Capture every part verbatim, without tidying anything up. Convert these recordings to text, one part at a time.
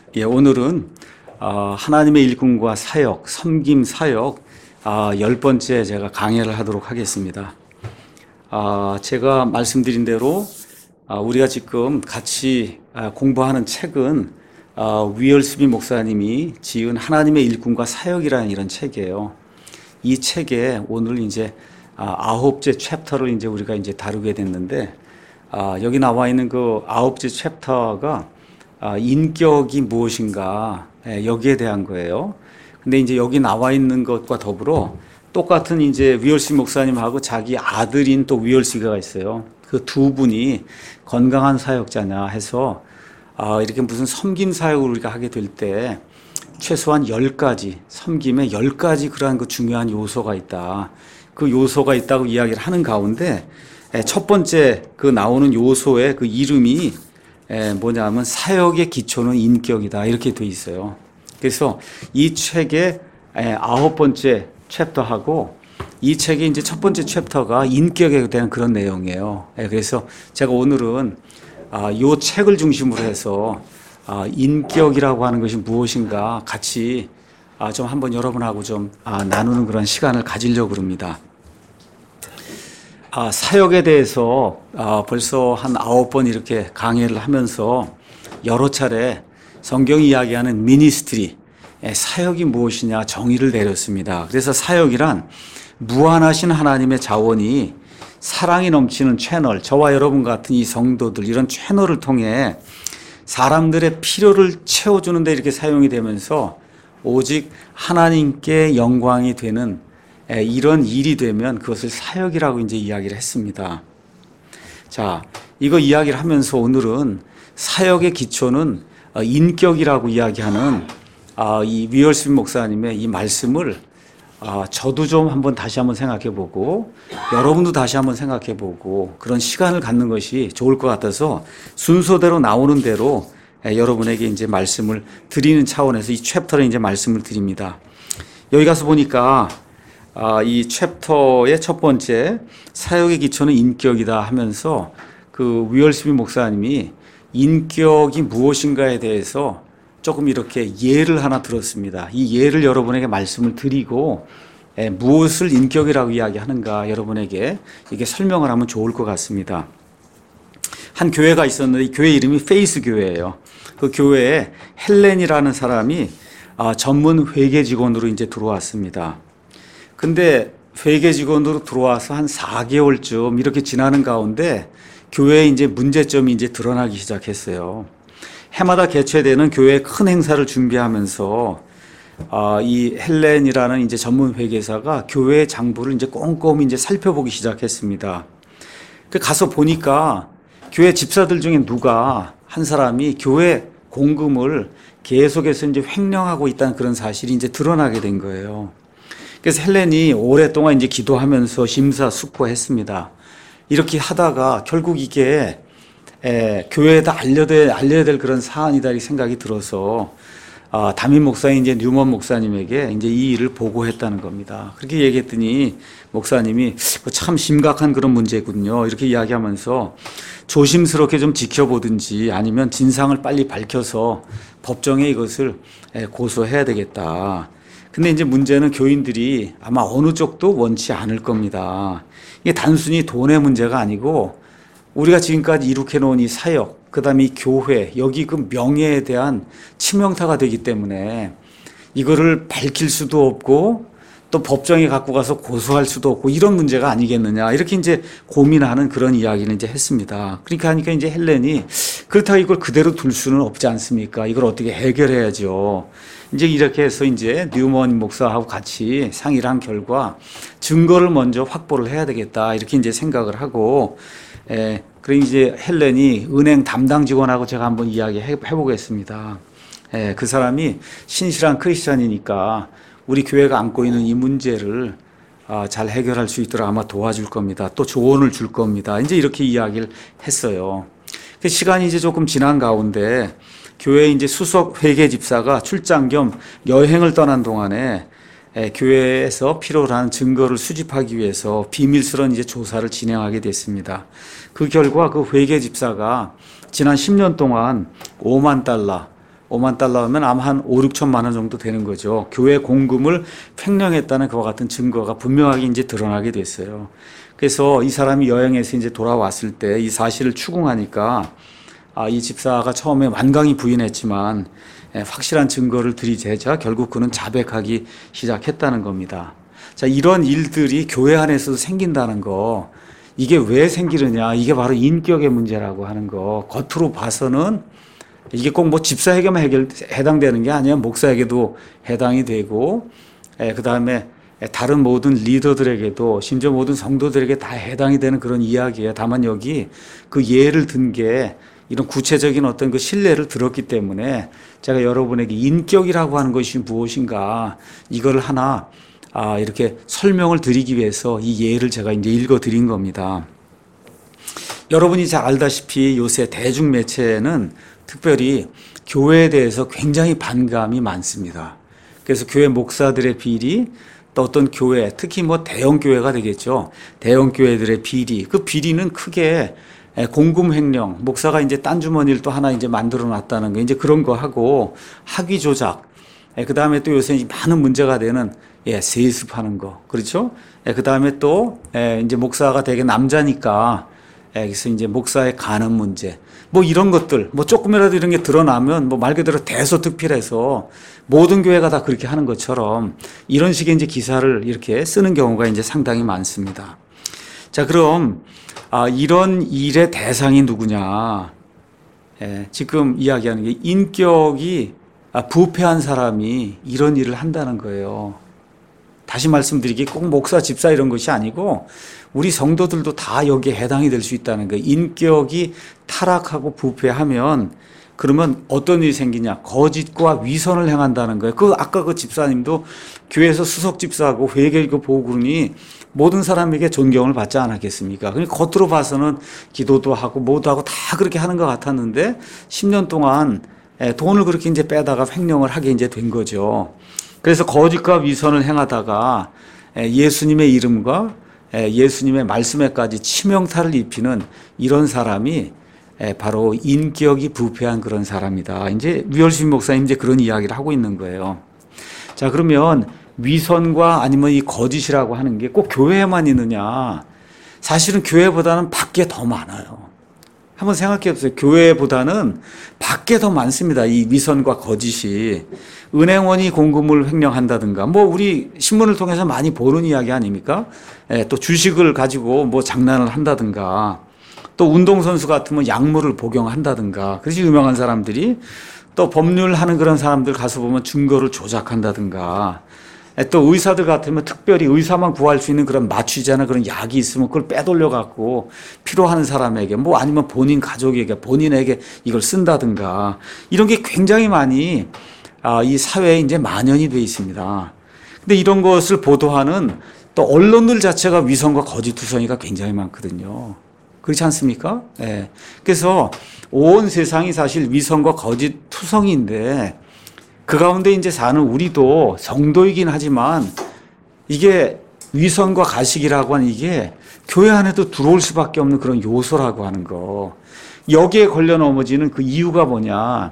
예, 오늘은 어, 하나님의 일꾼과 사역, 섬김 사역 어, 열 번째 제가 강의를 하도록 하겠습니다. 어, 제가 말씀드린 대로 어, 우리가 지금 같이 어, 공부하는 책은 어, 위얼스비 목사님이 지은 하나님의 일꾼과 사역이라는 이런 책이에요. 이 책에 오늘 이제 어, 아홉째 챕터를 이제 우리가 이제 다루게 됐는데 어, 여기 나와 있는 그 아홉째 챕터가 아, 인격이 무엇인가, 예, 여기에 대한 거예요. 근데 이제 여기 나와 있는 것과 더불어 똑같은 이제 위얼스 목사님하고 자기 아들인 또 위얼스가 있어요. 그 두 분이 건강한 사역자냐 해서 아, 이렇게 무슨 섬김 사역을 우리가 하게 될 때 최소한 열 가지, 섬김에 열 가지 그러한 그 중요한 요소가 있다. 그 요소가 있다고 이야기를 하는 가운데 예, 첫 번째 그 나오는 요소의 그 이름이 에, 뭐냐면 사역의 기초는 인격이다 이렇게 돼 있어요. 그래서 이 책의 에, 아홉 번째 챕터하고 이 책의 이제 첫 번째 챕터가 인격에 대한 그런 내용이에요. 에, 그래서 제가 오늘은 아, 이 책을 중심으로 해서 아, 인격이라고 하는 것이 무엇인가 같이 아, 좀 한번 여러분하고 좀 아, 나누는 그런 시간을 가지려고 합니다. 아, 사역에 대해서 아, 벌써 한 아홉 번 이렇게 강의를 하면서 여러 차례 성경이 이야기하는 미니스트리, 사역이 무엇이냐 정의를 내렸습니다. 그래서 사역이란 무한하신 하나님의 자원이 사랑이 넘치는 채널, 저와 여러분 같은 이 성도들 이런 채널을 통해 사람들의 필요를 채워주는 데 이렇게 사용이 되면서 오직 하나님께 영광이 되는 이런 일이 되면 그것을 사역이라고 이제 이야기를 했습니다. 자, 이거 이야기를 하면서 오늘은 사역의 기초는 인격이라고 이야기하는 이 위얼스비 목사님의 이 말씀을 저도 좀 한번 다시 한번 생각해 보고 여러분도 다시 한번 생각해 보고 그런 시간을 갖는 것이 좋을 것 같아서 순서대로 나오는 대로 여러분에게 이제 말씀을 드리는 차원에서 이 챕터를 이제 말씀을 드립니다. 여기 가서 보니까 아, 이 챕터의 첫 번째 사역의 기초는 인격이다 하면서 그 위얼스비 목사님이 인격이 무엇인가에 대해서 조금 이렇게 예를 하나 들었습니다. 이 예를 여러분에게 말씀을 드리고 에, 무엇을 인격이라고 이야기하는가 여러분에게 이게 설명을 하면 좋을 것 같습니다. 한 교회가 있었는데 이 교회 이름이 페이스 교회예요. 그 교회에 헬렌이라는 사람이 아, 전문 회계 직원으로 이제 들어왔습니다. 근데 회계 직원으로 들어와서 한 사 개월쯤 이렇게 지나는 가운데 교회에 이제 문제점이 이제 드러나기 시작했어요. 해마다 개최되는 교회 큰 행사를 준비하면서 아, 이 헬렌이라는 이제 전문 회계사가 교회 장부를 이제 꼼꼼히 이제 살펴보기 시작했습니다. 그 가서 보니까 교회 집사들 중에 누가 한 사람이 교회 공금을 계속해서 이제 횡령하고 있다는 그런 사실이 이제 드러나게 된 거예요. 그래서 헬렌이 오랫동안 이제 기도하면서 심사숙고했습니다. 이렇게 하다가 결국 이게 에, 교회에다 알려야 될, 알려야 될 그런 사안이다 이 생각이 들어서 아, 담임 목사인 이제 뉴먼 목사님에게 이제 이 일을 보고했다는 겁니다. 그렇게 얘기했더니 목사님이 참 심각한 그런 문제군요. 이렇게 이야기하면서 조심스럽게 좀 지켜보든지 아니면 진상을 빨리 밝혀서 법정에 이것을 고소해야 되겠다. 근데 이제 문제는 교인들이 아마 어느 쪽도 원치 않을 겁니다. 이게 단순히 돈의 문제가 아니고 우리가 지금까지 이룩해 놓은 이 사역, 그 다음에 이 교회, 여기 그 명예에 대한 치명타가 되기 때문에 이거를 밝힐 수도 없고 또 법정에 갖고 가서 고소할 수도 없고 이런 문제가 아니겠느냐. 이렇게 이제 고민하는 그런 이야기를 이제 했습니다. 그러니까 하니까 이제 헬렌이 그렇다고 이걸 그대로 둘 수는 없지 않습니까? 이걸 어떻게 해결해야죠. 이제 이렇게 해서 이제 뉴먼 목사하고 같이 상의를 한 결과 증거를 먼저 확보를 해야 되겠다. 이렇게 이제 생각을 하고, 에, 그래 이제 헬렌이 은행 담당 직원하고 제가 한번 이야기 해, 해보겠습니다. 에, 그 사람이 신실한 크리스찬이니까 우리 교회가 안고 있는 이 문제를 아, 잘 해결할 수 있도록 아마 도와줄 겁니다. 또 조언을 줄 겁니다. 이제 이렇게 이야기를 했어요. 그 시간이 이제 조금 지난 가운데 교회 이제 수석 회계 집사가 출장 겸 여행을 떠난 동안에 에, 교회에서 필요로 하는 증거를 수집하기 위해서 비밀스러운 이제 조사를 진행하게 됐습니다. 그 결과 그 회계 집사가 지난 십 년 동안 오만 달러, 오만 달러 하면 아마 한 오, 육천만 원 정도 되는 거죠. 교회 공금을 횡령했다는 그와 같은 증거가 분명하게 이제 드러나게 됐어요. 그래서 이 사람이 여행에서 이제 돌아왔을 때 이 사실을 추궁하니까 아, 이 집사가 처음에 완강히 부인했지만 예, 확실한 증거를 들이대자 결국 그는 자백하기 시작했다는 겁니다. 자, 이런 일들이 교회 안에서도 생긴다는 거, 이게 왜 생기느냐, 이게 바로 인격의 문제라고 하는 거. 겉으로 봐서는 이게 꼭 뭐 집사에게만 해결, 해당되는 게 아니야. 목사에게도 해당이 되고, 예, 그 다음에 다른 모든 리더들에게도, 심지어 모든 성도들에게 다 해당이 되는 그런 이야기예요. 다만 여기 그 예를 든 게 이런 구체적인 어떤 그 신뢰를 들었기 때문에 제가 여러분에게 인격이라고 하는 것이 무엇인가, 이거를 하나 아, 이렇게 설명을 드리기 위해서 이 예를 제가 이제 읽어 드린 겁니다. 여러분이 잘 알다시피 요새 대중매체는 특별히 교회에 대해서 굉장히 반감이 많습니다. 그래서 교회 목사들의 비리, 또 어떤 교회, 특히 뭐 대형 교회가 되겠죠. 대형 교회들의 비리, 그 비리는 크게 공금 횡령, 목사가 이제 딴 주머니를 또 하나 이제 만들어 놨다는 거, 이제 그런 거 하고 학위 조작, 그 다음에 또 요새 많은 문제가 되는 예, 세습하는 거, 그렇죠? 그 다음에 또 이제 목사가 되게 남자니까 그래서 이제 목사의 간음 문제, 뭐 이런 것들, 뭐 조금이라도 이런 게 드러나면 뭐 말 그대로 대소특필해서 모든 교회가 다 그렇게 하는 것처럼 이런 식의 이제 기사를 이렇게 쓰는 경우가 이제 상당히 많습니다. 자, 그럼 아, 이런 일의 대상이 누구냐? 예, 지금 이야기하는 게 인격이 부패한 사람이 이런 일을 한다는 거예요. 다시 말씀드리기, 꼭 목사, 집사 이런 것이 아니고 우리 성도들도 다 여기에 해당이 될 수 있다는 거예요. 인격이 타락하고 부패하면 그러면 어떤 일이 생기냐? 거짓과 위선을 행한다는 거예요. 그 아까 그 집사님도 교회에서 수석 집사하고 회계일고 보고 그러니 모든 사람에게 존경을 받지 않았겠습니까? 그러니까 겉으로 봐서는 기도도 하고 뭐도 하고 다 그렇게 하는 것 같았는데 십 년 동안 돈을 그렇게 이제 빼다가 횡령을 하게 이제 된 거죠. 그래서 거짓과 위선을 행하다가 예수님의 이름과 예수님의 말씀에까지 치명타를 입히는 이런 사람이 바로 인격이 부패한 그런 사람이다. 이제 류얼심 목사님 이제 그런 이야기를 하고 있는 거예요. 자, 그러면 위선과 아니면 이 거짓이라고 하는 게 꼭 교회에만 있느냐? 사실은 교회보다는 밖에 더 많아요. 한번 생각해 보세요. 교회보다는 밖에 더 많습니다. 이 위선과 거짓이. 은행원이 공금을 횡령한다든가, 뭐 우리 신문을 통해서 많이 보는 이야기 아닙니까? 예, 또 주식을 가지고 뭐 장난을 한다든가, 또 운동선수 같으면 약물을 복용한다든가, 그래서 유명한 사람들이, 또 법률하는 그런 사람들 가서 보면 증거를 조작한다든가, 또 의사들 같으면 특별히 의사만 구할 수 있는 그런 마취제나 그런 약이 있으면 그걸 빼돌려 갖고 필요한 사람에게, 뭐 아니면 본인 가족에게, 본인에게 이걸 쓴다든가, 이런 게 굉장히 많이 아, 이 사회에 이제 만연이 돼 있습니다. 근데 이런 것을 보도하는 또 언론들 자체가 위선과 거짓투성이가 굉장히 많거든요. 그렇지 않습니까? 예. 그래서 온 세상이 사실 위선과 거짓투성이인데 그 가운데 이제 사는 우리도 성도이긴 하지만 이게 위선과 가식이라고 하는 이게 교회 안에도 들어올 수밖에 없는 그런 요소라고 하는 거. 여기에 걸려 넘어지는 그 이유가 뭐냐?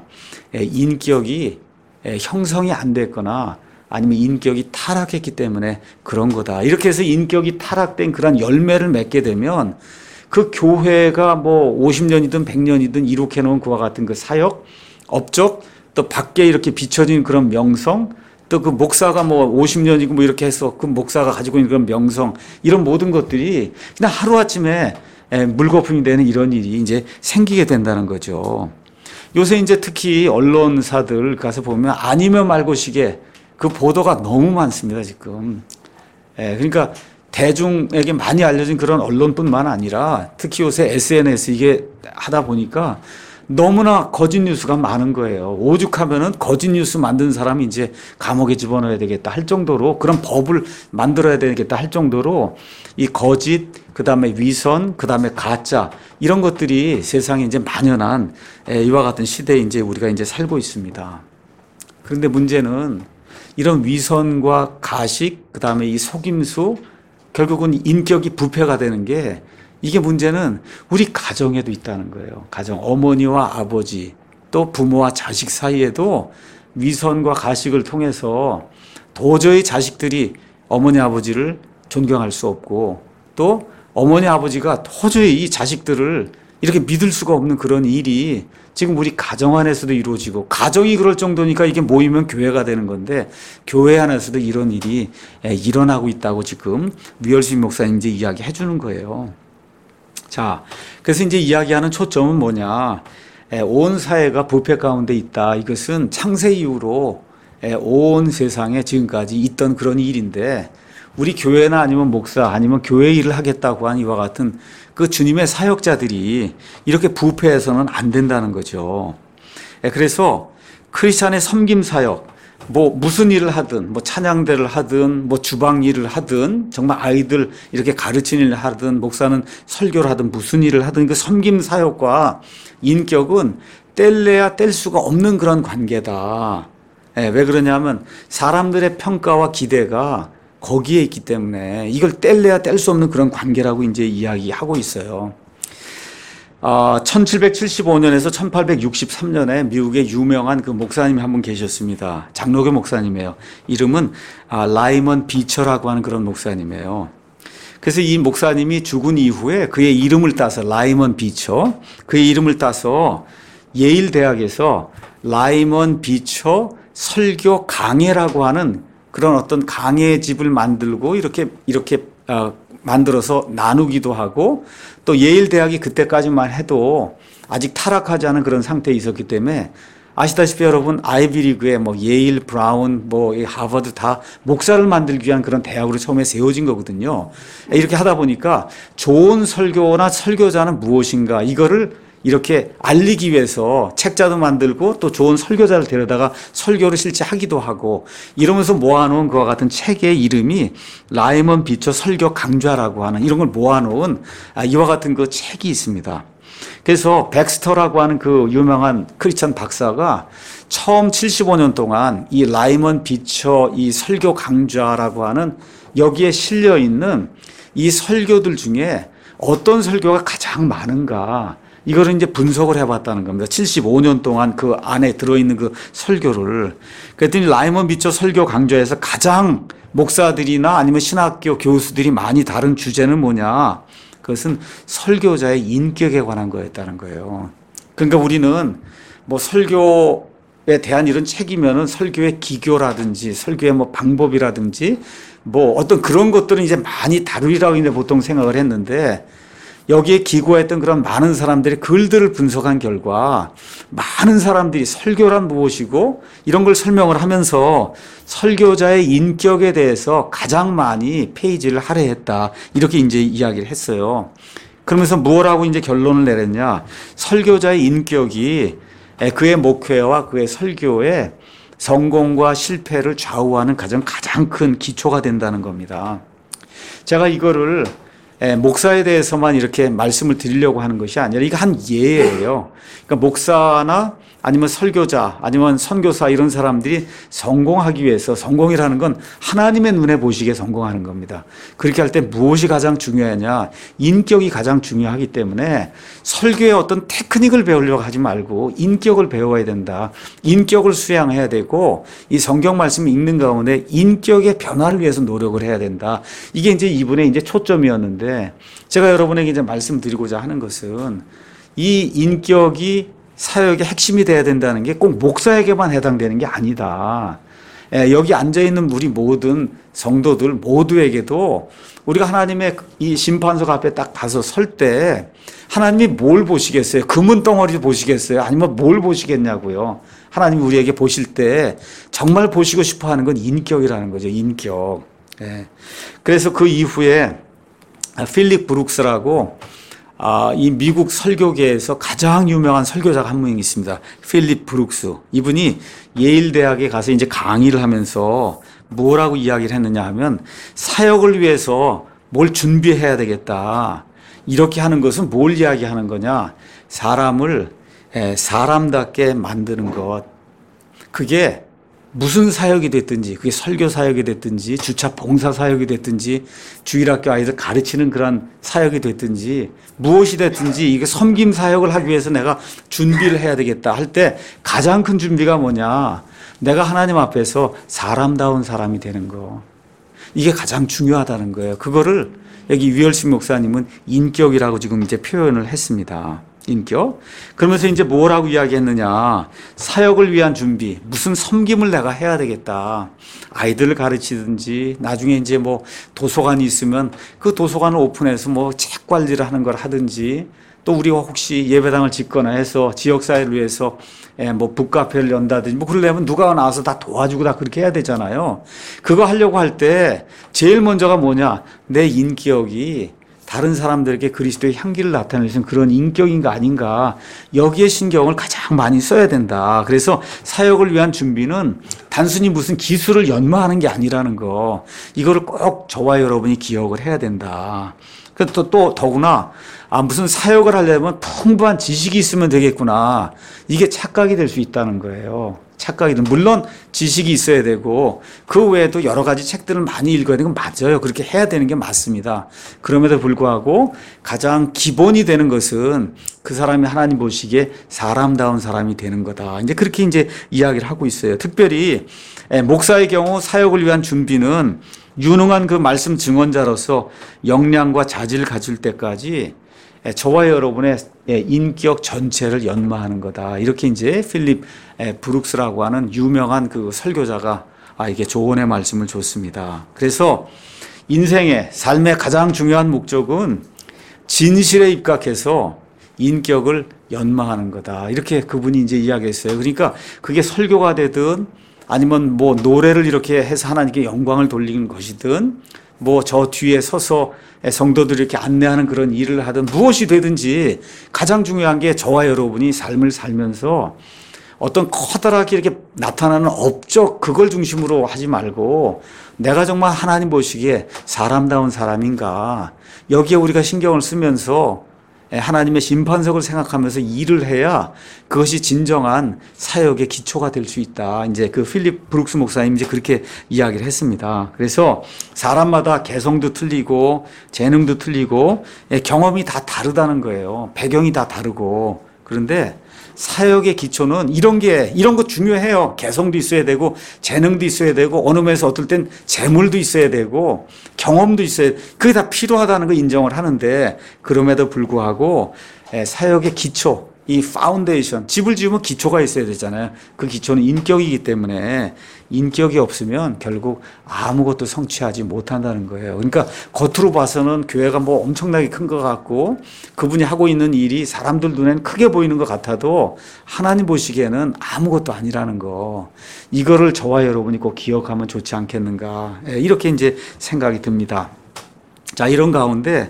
인격이 형성이 안 됐거나 아니면 인격이 타락했기 때문에 그런 거다. 이렇게 해서 인격이 타락된 그런 열매를 맺게 되면 그 교회가 뭐 오십 년이든 백 년이든 이룩해 놓은 그와 같은 그 사역, 업적, 또 밖에 이렇게 비춰진 그런 명성, 또 그 목사가 뭐 오십 년이고 뭐 이렇게 해서 그 목사가 가지고 있는 그런 명성, 이런 모든 것들이 그냥 하루아침에 물거품이 되는 이런 일이 이제 생기게 된다는 거죠. 요새 이제 특히 언론사들 가서 보면 아니면 말고식의 그 보도가 너무 많습니다, 지금. 예, 그러니까 대중에게 많이 알려진 그런 언론뿐만 아니라 특히 요새 에스엔에스 이게 하다 보니까 너무나 거짓 뉴스가 많은 거예요. 오죽하면은 거짓 뉴스 만든 사람이 이제 감옥에 집어넣어야 되겠다 할 정도로, 그런 법을 만들어야 되겠다 할 정도로 이 거짓, 그 다음에 위선, 그 다음에 가짜, 이런 것들이 세상에 이제 만연한 이와 같은 시대에 이제 우리가 이제 살고 있습니다. 그런데 문제는 이런 위선과 가식, 그 다음에 이 속임수, 결국은 인격이 부패가 되는 게, 이게 문제는 우리 가정에도 있다는 거예요. 가정, 어머니와 아버지, 또 부모와 자식 사이에도 위선과 가식을 통해서 도저히 자식들이 어머니 아버지를 존경할 수 없고 또 어머니 아버지가 도저히 이 자식들을 이렇게 믿을 수가 없는 그런 일이 지금 우리 가정 안에서도 이루어지고, 가정이 그럴 정도니까 이게 모이면 교회가 되는 건데 교회 안에서도 이런 일이 일어나고 있다고 지금 류열심 목사님 이제 이야기해 주는 거예요. 자, 그래서 이제 이야기하는 초점은 뭐냐? 온 사회가 부패 가운데 있다. 이것은 창세 이후로 온 세상에 지금까지 있던 그런 일인데, 우리 교회나 아니면 목사 아니면 교회 일을 하겠다고 한 이와 같은 그 주님의 사역자들이 이렇게 부패해서는 안 된다는 거죠. 그래서 크리스찬의 섬김 사역, 뭐 무슨 일을 하든, 뭐 찬양대를 하든, 뭐 주방 일을 하든, 정말 아이들 이렇게 가르치는 일을 하든, 목사는 설교를 하든, 무슨 일을 하든 그 섬김 사역과 인격은 뗄래야 뗄 수가 없는 그런 관계다. 왜 그러냐면 사람들의 평가와 기대가 거기에 있기 때문에 이걸 뗄래야 뗄 수 없는 그런 관계라고 이제 이야기하고 있어요. 아, 천칠백칠십오 년에서 천팔백육십삼 년에 미국의 유명한 그 목사님이 한 분 계셨습니다. 장로교 목사님이에요. 이름은 아, 라이먼 비처라고 하는 그런 목사님이에요. 그래서 이 목사님이 죽은 이후에 그의 이름을 따서, 라이먼 비처, 그의 이름을 따서 예일 대학에서 라이먼 비처 설교 강해라고 하는 그런 어떤 강의 집을 만들고 이렇게 이렇게 어, 만들어서 나누기도 하고, 또 예일 대학이 그때까지만 해도 아직 타락하지 않은 그런 상태에 있었기 때문에, 아시다시피 여러분 아이비리그에 뭐 예일, 브라운, 뭐 하버드 다 목사를 만들기 위한 그런 대학으로 처음에 세워진 거거든요. 이렇게 하다 보니까 좋은 설교나 설교자는 무엇인가, 이거를 이렇게 알리기 위해서 책자도 만들고 또 좋은 설교자를 데려다가 설교를 실제 하기도 하고, 이러면서 모아놓은 그와 같은 책의 이름이 라이먼 비처 설교 강좌라고 하는, 이런 걸 모아놓은 이와 같은 그 책이 있습니다. 그래서 백스터라고 하는 그 유명한 크리스찬 박사가 처음 칠십오 년 동안 이 라이먼 비처 이 설교 강좌라고 하는 여기에 실려 있는 이 설교들 중에 어떤 설교가 가장 많은가, 이거를 이제 분석을 해봤다는 겁니다. 칠십오 년 동안 그 안에 들어있는 그 설교를. 그랬더니 라이먼 비처 설교 강좌에서 가장 목사들이나 아니면 신학교 교수들이 많이 다룬 주제는 뭐냐? 그것은 설교자의 인격에 관한 거였다는 거예요. 그러니까 우리는 뭐 설교에 대한 이런 책이면은 설교의 기교라든지 설교의 뭐 방법이라든지 뭐 어떤 그런 것들은 이제 많이 다루리라고 이제 보통 생각을 했는데, 여기에 기고했던 그런 많은 사람들이 글들을 분석한 결과 많은 사람들이 설교란 무엇이고 이런 걸 설명을 하면서 설교자의 인격에 대해서 가장 많이 페이지를 할애했다, 이렇게 이제 이야기를 했어요. 그러면서 뭐라고 이제 결론을 내렸냐? 설교자의 인격이 그의 목회와 그의 설교의 성공과 실패를 좌우하는 가장 가장 큰 기초가 된다는 겁니다. 제가 이거를 예, 목사에 대해서만 이렇게 말씀을 드리려고 하는 것이 아니라 이거 한 예예요. 그러니까 목사나 아니면 설교자 아니면 선교사 이런 사람들이 성공하기 위해서, 성공이라는 건 하나님의 눈에 보시기에 성공하는 겁니다. 그렇게 할 때 무엇이 가장 중요하냐? 인격이 가장 중요하기 때문에 설교의 어떤 테크닉을 배우려고 하지 말고 인격을 배워야 된다. 인격을 수양해야 되고, 이 성경 말씀 읽는 가운데 인격의 변화를 위해서 노력을 해야 된다. 이게 이제 이분의 이제 초점이었는데, 제가 여러분에게 이제 말씀드리고자 하는 것은 이 인격이 사역의 핵심이 돼야 된다는 게 꼭 목사에게만 해당되는 게 아니다. 예, 여기 앉아있는 우리 모든 성도들 모두에게도 우리가 하나님의 이 심판석 앞에 딱 가서 설 때 하나님이 뭘 보시겠어요? 금은 덩어리 보시겠어요? 아니면 뭘 보시겠냐고요? 하나님이 우리에게 보실 때 정말 보시고 싶어 하는 건 인격이라는 거죠. 인격. 예. 그래서 그 이후에 필립 브룩스라고 아, 이 미국 설교계에서 가장 유명한 설교자가 한 명 있습니다. 필립 브룩스. 이분이 예일 대학에 가서 이제 강의를 하면서 뭐라고 이야기를 했느냐 하면, 사역을 위해서 뭘 준비해야 되겠다. 이렇게 하는 것은 뭘 이야기하는 거냐? 사람을 사람답게 만드는 것. 그게 무슨 사역이 됐든지, 그게 설교 사역이 됐든지, 주차 봉사 사역이 됐든지, 주일학교 아이들 가르치는 그런 사역이 됐든지, 무엇이 됐든지 이게 섬김 사역을 하기 위해서 내가 준비를 해야 되겠다 할 때 가장 큰 준비가 뭐냐? 내가 하나님 앞에서 사람다운 사람이 되는 거. 이게 가장 중요하다는 거예요. 그거를 여기 위얼식 목사님은 인격이라고 지금 이제 표현을 했습니다. 인격. 그러면서 이제 뭐라고 이야기했느냐. 사역을 위한 준비. 무슨 섬김을 내가 해야 되겠다. 아이들을 가르치든지 나중에 이제 뭐 도서관이 있으면 그 도서관을 오픈해서 뭐 책 관리를 하는 걸 하든지 또 우리가 혹시 예배당을 짓거나 해서 지역사회를 위해서 뭐 북카페를 연다든지 뭐 그러려면 누가 나와서 다 도와주고 다 그렇게 해야 되잖아요. 그거 하려고 할 때 제일 먼저가 뭐냐. 내 인격이 다른 사람들에게 그리스도의 향기를 나타낼 수 있는 그런 인격인가 아닌가 여기에 신경을 가장 많이 써야 된다. 그래서 사역을 위한 준비는 단순히 무슨 기술을 연마하는 게 아니라는 거 이거를 꼭 저와 여러분이 기억을 해야 된다. 또, 또 더구나 아 무슨 사역을 하려면 풍부한 지식이 있으면 되겠구나. 이게 착각이 될 수 있다는 거예요. 착각이든 물론 지식이 있어야 되고 그 외에도 여러 가지 책들을 많이 읽어야 되는 건 맞아요. 그렇게 해야 되는 게 맞습니다. 그럼에도 불구하고 가장 기본이 되는 것은 그 사람이 하나님 보시기에 사람다운 사람이 되는 거다. 이제 그렇게 이제 이야기를 하고 있어요. 특별히 목사의 경우 사역을 위한 준비는 유능한 그 말씀 증언자로서 역량과 자질을 가질 때까지 저와 여러분의 인격 전체를 연마하는 거다. 이렇게 이제 필립 브룩스라고 하는 유명한 그 설교자가 아 이게 조언의 말씀을 줬습니다. 그래서 인생의 삶의 가장 중요한 목적은 진실에 입각해서 인격을 연마하는 거다. 이렇게 그분이 이제 이야기했어요. 그러니까 그게 설교가 되든 아니면 뭐 노래를 이렇게 해서 하나님께 영광을 돌리는 것이든 뭐 저 뒤에 서서 성도들이 이렇게 안내하는 그런 일을 하든 무엇이 되든지 가장 중요한 게 저와 여러분이 삶을 살면서 어떤 커다랗게 이렇게 나타나는 업적 그걸 중심으로 하지 말고 내가 정말 하나님 보시기에 사람다운 사람인가 여기에 우리가 신경을 쓰면서 하나님의 심판석을 생각하면서 일을 해야 그것이 진정한 사역의 기초가 될 수 있다. 이제 그 필립 브룩스 목사님 이제 그렇게 이야기를 했습니다. 그래서 사람마다 개성도 틀리고 재능도 틀리고 경험이 다 다르다는 거예요. 배경이 다 다르고. 그런데 사역의 기초는 이런 게, 이런 거 중요해요. 개성도 있어야 되고, 재능도 있어야 되고, 어느 면에서 어떨 땐 재물도 있어야 되고, 경험도 있어야, 그게 다 필요하다는 거 인정을 하는데, 그럼에도 불구하고, 사역의 기초, 이 파운데이션, 집을 지으면 기초가 있어야 되잖아요. 그 기초는 인격이기 때문에 인격이 없으면 결국 아무것도 성취하지 못한다는 거예요. 그러니까 겉으로 봐서는 교회가 뭐 엄청나게 큰 것 같고 그분이 하고 있는 일이 사람들 눈에는 크게 보이는 것 같아도 하나님 보시기에는 아무것도 아니라는 거. 이거를 저와 여러분이 꼭 기억하면 좋지 않겠는가. 이렇게 이제 생각이 듭니다. 자, 이런 가운데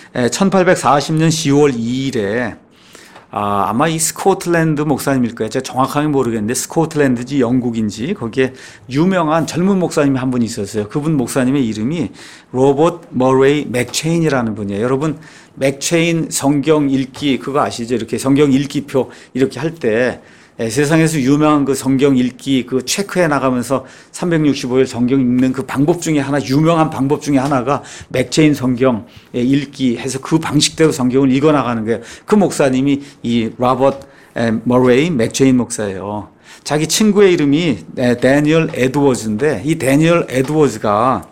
천팔백사십 년 시월 이일에 아, 아마 이 스코틀랜드 목사님일 거예요. 제가 정확하게 모르겠는데 스코틀랜드인지 영국인지 거기에 유명한 젊은 목사님이 한 분 있었어요. 그분 목사님의 이름이 로버트 머레이 맥체인이라는 분이에요. 여러분 맥체인 성경 읽기 그거 아시죠? 이렇게 성경 읽기표 이렇게 할 때 세상에서 유명한 그 성경 읽기 그 체크해 나가면서 삼백육십오 일 성경 읽는 그 방법 중에 하나 유명한 방법 중에 하나가 맥체인 성경 읽기 해서 그 방식대로 성경을 읽어 나가는 거예요. 그 목사님이 이 로버트 머레이 맥체인 목사예요. 자기 친구의 이름이 데니얼 에드워즈인데 이 데니얼 에드워즈가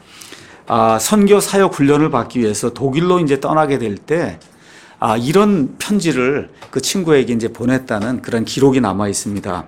선교 사역 훈련을 받기 위해서 독일로 이제 떠나게 될 때 아, 이런 편지를 그 친구에게 이제 보냈다는 그런 기록이 남아 있습니다.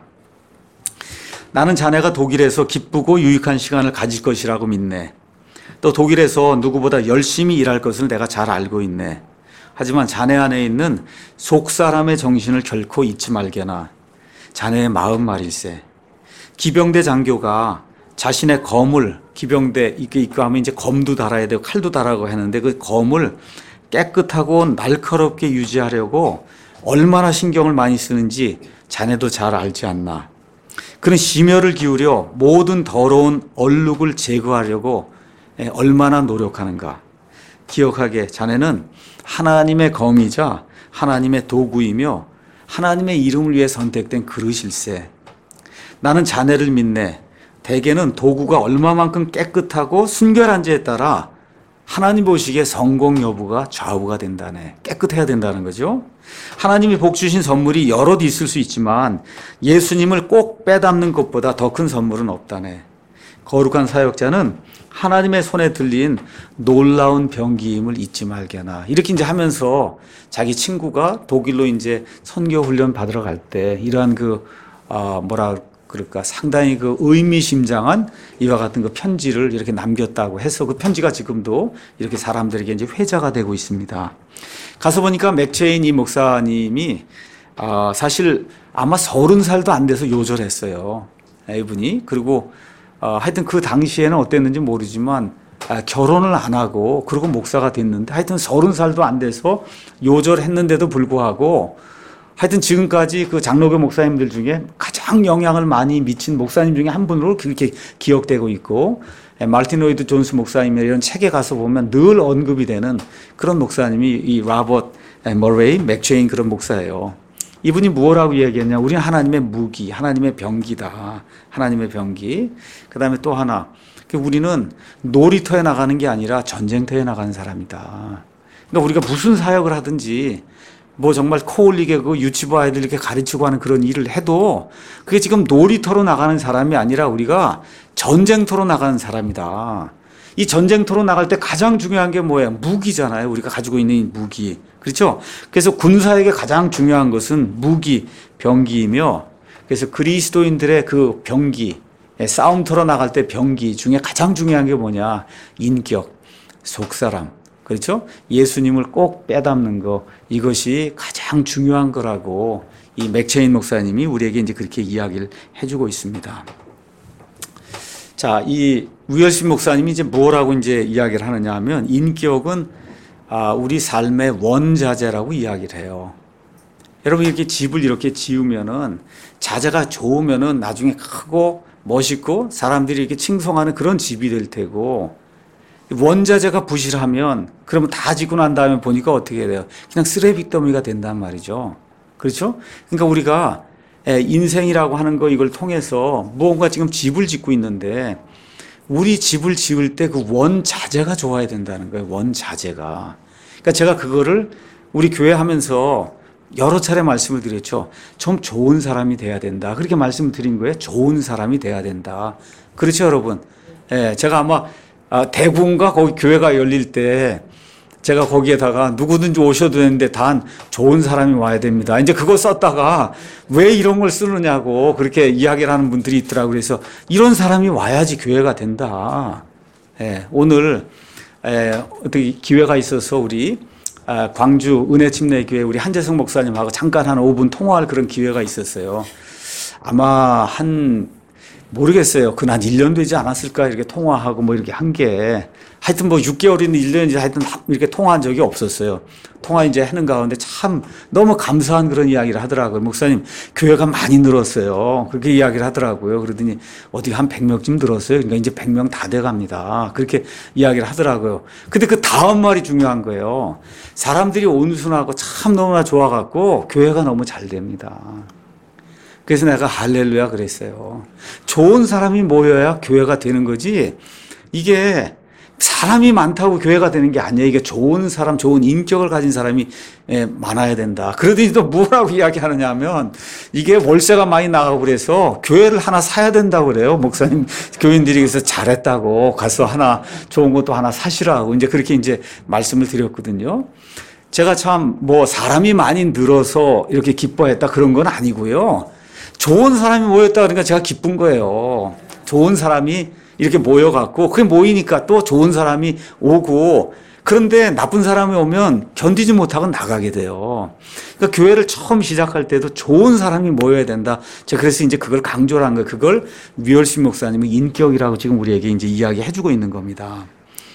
나는 자네가 독일에서 기쁘고 유익한 시간을 가질 것이라고 믿네. 또 독일에서 누구보다 열심히 일할 것을 내가 잘 알고 있네. 하지만 자네 안에 있는 속사람의 정신을 결코 잊지 말게나. 자네의 마음 말일세. 기병대 장교가 자신의 검을 기병대 이렇게 입고 하면 이제 검도 달아야 되고 칼도 달아고 했는데 그 검을 깨끗하고 날카롭게 유지하려고 얼마나 신경을 많이 쓰는지 자네도 잘 알지 않나. 그는 심혈을 기울여 모든 더러운 얼룩을 제거하려고 얼마나 노력하는가. 기억하게 자네는 하나님의 검이자 하나님의 도구이며 하나님의 이름을 위해 선택된 그릇일세. 나는 자네를 믿네. 대개는 도구가 얼마만큼 깨끗하고 순결한지에 따라 하나님 보시기에 성공 여부가 좌우가 된다네. 깨끗해야 된다는 거죠. 하나님이 복 주신 선물이 여럿 있을 수 있지만 예수님을 꼭 빼닮는 것보다 더 큰 선물은 없다네. 거룩한 사역자는 하나님의 손에 들린 놀라운 병기임을 잊지 말게나. 이렇게 이제 하면서 자기 친구가 독일로 이제 선교 훈련 받으러 갈 때 이러한 그, 어, 뭐라 그럴까 상당히 그 의미심장한 이와 같은 그 편지를 이렇게 남겼다고 해서 그 편지가 지금도 이렇게 사람들에게 이제 회자가 되고 있습니다. 가서 보니까 맥체인 이 목사님이 아, 사실 아마 서른 살도 안 돼서 요절했어요. 이분이. 그리고 어, 하여튼 그 당시에는 어땠는지 모르지만 아, 결혼을 안 하고 그리고 목사가 됐는데 하여튼 서른 살도 안 돼서 요절했는데도 불구하고 하여튼 지금까지 그 장로교 목사님들 중에 가장 영향을 많이 미친 목사님 중에 한 분으로 그렇게 기억되고 있고, 말틴 로이드 존스 목사님의 이런 책에 가서 보면 늘 언급이 되는 그런 목사님이 이 라버트 머레이 맥체인 그런 목사예요. 이분이 뭐라고 이야기했냐. 우리는 하나님의 무기, 하나님의 병기다. 하나님의 병기. 그 다음에 또 하나. 우리는 놀이터에 나가는 게 아니라 전쟁터에 나가는 사람이다. 그러니까 우리가 무슨 사역을 하든지 뭐 정말 코 올리게 그 유치부 아이들 이렇게 가르치고 하는 그런 일을 해도 그게 지금 놀이터로 나가는 사람이 아니라 우리가 전쟁터로 나가는 사람이다. 이 전쟁터로 나갈 때 가장 중요한 게 뭐예요? 무기잖아요. 우리가 가지고 있는 이 무기. 그렇죠? 그래서 군사에게 가장 중요한 것은 무기, 병기이며, 그래서 그리스도인들의 그 병기, 싸움터로 나갈 때 병기 중에 가장 중요한 게 뭐냐? 인격, 속사람. 그렇죠? 예수님을 꼭 빼닮는 거, 이것이 가장 중요한 거라고 이 맥체인 목사님이 우리에게 이제 그렇게 이야기를 해주고 있습니다. 자, 이 우열신 목사님이 이제 뭐라고 이제 이야기를 하느냐 하면, 인격은 아, 우리 삶의 원자재라고 이야기를 해요. 여러분, 이렇게 집을 이렇게 지으면은 자재가 좋으면은 나중에 크고 멋있고 사람들이 이렇게 칭송하는 그런 집이 될 테고, 원자재가 부실하면 그러면 다 짓고 난 다음에 보니까 어떻게 돼요? 그냥 쓰레기 더미가 된단 말이죠. 그렇죠? 그러니까 우리가 인생이라고 하는 거 이걸 통해서 무언가 지금 집을 짓고 있는데 우리 집을 지을 때 그 원자재가 좋아야 된다는 거예요. 원자재가. 그러니까 제가 그거를 우리 교회 하면서 여러 차례 말씀을 드렸죠. 좀 좋은 사람이 돼야 된다. 그렇게 말씀을 드린 거예요. 좋은 사람이 돼야 된다. 그렇죠, 여러분? 예, 제가 아마 아, 대구인가 거기 교회가 열릴 때 제가 거기에다가 누구든지 오셔도 되는데 단 좋은 사람이 와야 됩니다. 이제 그거 썼다가 왜 이런 걸 쓰느냐고 그렇게 이야기를 하는 분들이 있더라고요. 그래서 이런 사람이 와야지 교회가 된다. 예, 오늘 예, 어떻게 기회가 있어서 우리 아, 광주 은혜침례교회 우리 한재성 목사님하고 잠깐 한 오 분 통화할 그런 기회가 있었어요. 아마 한 모르겠어요. 그 난 일 년 되지 않았을까 이렇게 통화하고 뭐 이렇게 한 게 하여튼 뭐 육 개월이든 일 년이든 하여튼 이렇게 통화한 적이 없었어요. 통화 이제 하는 가운데 참 너무 감사한 그런 이야기를 하더라고요. 목사님, 교회가 많이 늘었어요. 그렇게 이야기를 하더라고요. 그러더니 어디 한 백 명쯤 늘었어요. 그러니까 이제 백 명 다 돼 갑니다. 그렇게 이야기를 하더라고요. 근데 그 다음 말이 중요한 거예요. 사람들이 온순하고 참 너무나 좋아갖고 교회가 너무 잘 됩니다. 그래서 내가 할렐루야 그랬어요. 좋은 사람이 모여야 교회가 되는 거지, 이게 사람이 많다고 교회가 되는 게 아니에요. 이게 좋은 사람, 좋은 인격을 가진 사람이 많아야 된다. 그러더니 또 뭐라고 이야기하느냐 하면, 이게 월세가 많이 나가고 그래서 교회를 하나 사야 된다고 그래요. 목사님, 교인들이 그래서 잘했다고 가서 하나 좋은 것도 하나 사시라고 이제 그렇게 이제 말씀을 드렸거든요. 제가 참 뭐 사람이 많이 늘어서 이렇게 기뻐했다 그런 건 아니고요. 좋은 사람이 모였다 그러니까 제가 기쁜 거예요. 좋은 사람이 이렇게 모여갖고 그게 모이니까 또 좋은 사람이 오고, 그런데 나쁜 사람이 오면 견디지 못하고 나가게 돼요. 그러니까 교회를 처음 시작할 때도 좋은 사람이 모여야 된다. 제가 그래서 이제 그걸 강조를 한 거예요. 그걸 류열신 목사님이 인격이라고 지금 우리에게 이제 이야기해주고 있는 겁니다.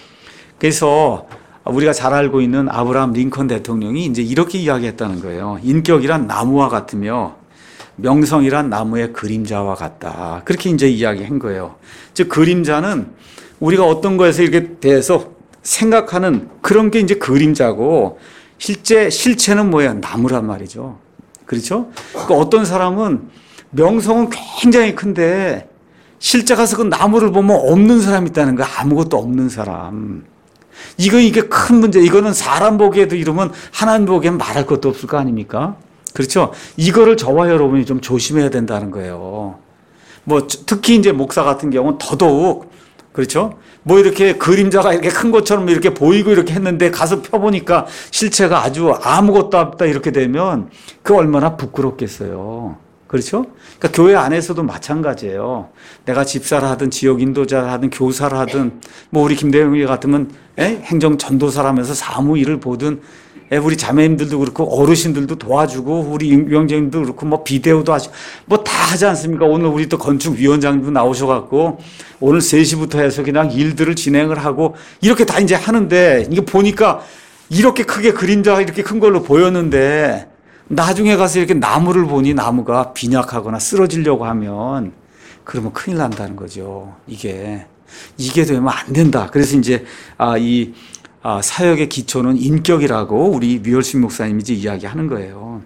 그래서 우리가 잘 알고 있는 아브라함 링컨 대통령이 이제 이렇게 이야기했다는 거예요. 인격이란 나무와 같으며 명성이란 나무의 그림자와 같다. 그렇게 이제 이야기한 거예요. 즉, 그림자는 우리가 어떤 거에서 이렇게 대해서 생각하는 그런 게 이제 그림자고, 실제, 실체는 뭐예요? 나무란 말이죠. 그렇죠? 그러니까 어떤 사람은 명성은 굉장히 큰데 실제 가서 그 나무를 보면 없는 사람이 있다는 거야. 아무것도 없는 사람. 이거 이게 큰 문제. 이거는 사람 보기에도 이러면 하나님 보기엔 말할 것도 없을 거 아닙니까? 그렇죠? 이거를 저와 여러분이 좀 조심해야 된다는 거예요. 뭐 특히 이제 목사 같은 경우는 더더욱 그렇죠? 뭐 이렇게 그림자가 이렇게 큰 것처럼 이렇게 보이고 이렇게 했는데 가서 펴보니까 실체가 아주 아무것도 없다 이렇게 되면 그 얼마나 부끄럽겠어요. 그렇죠? 그러니까 교회 안에서도 마찬가지예요. 내가 집사를 하든 지역 인도자를 하든 교사를 하든 뭐 우리 김대영이 같으면 에? 행정 전도사를 하면서 사무 일을 보든 에? 우리 자매님들도 그렇고 어르신들도 도와주고 우리 유영재님도 그렇고 뭐 비대오도 하시고 뭐 다 하지 않습니까? 오늘 우리 또 건축위원장님도 나오셔갖고 오늘 세 시부터 해서 그냥 일들을 진행을 하고 이렇게 다 이제 하는데 이게 보니까 이렇게 크게 그림자가 이렇게 큰 걸로 보였는데 나중에 가서 이렇게 나무를 보니 나무가 빈약하거나 쓰러지려고 하면 그러면 큰일 난다는 거죠. 이게 이게 되면 안 된다. 그래서 이제 아, 이 아, 사역의 기초는 인격이라고 우리 뮤얼슨 목사님이 이제 이야기하는 거예요.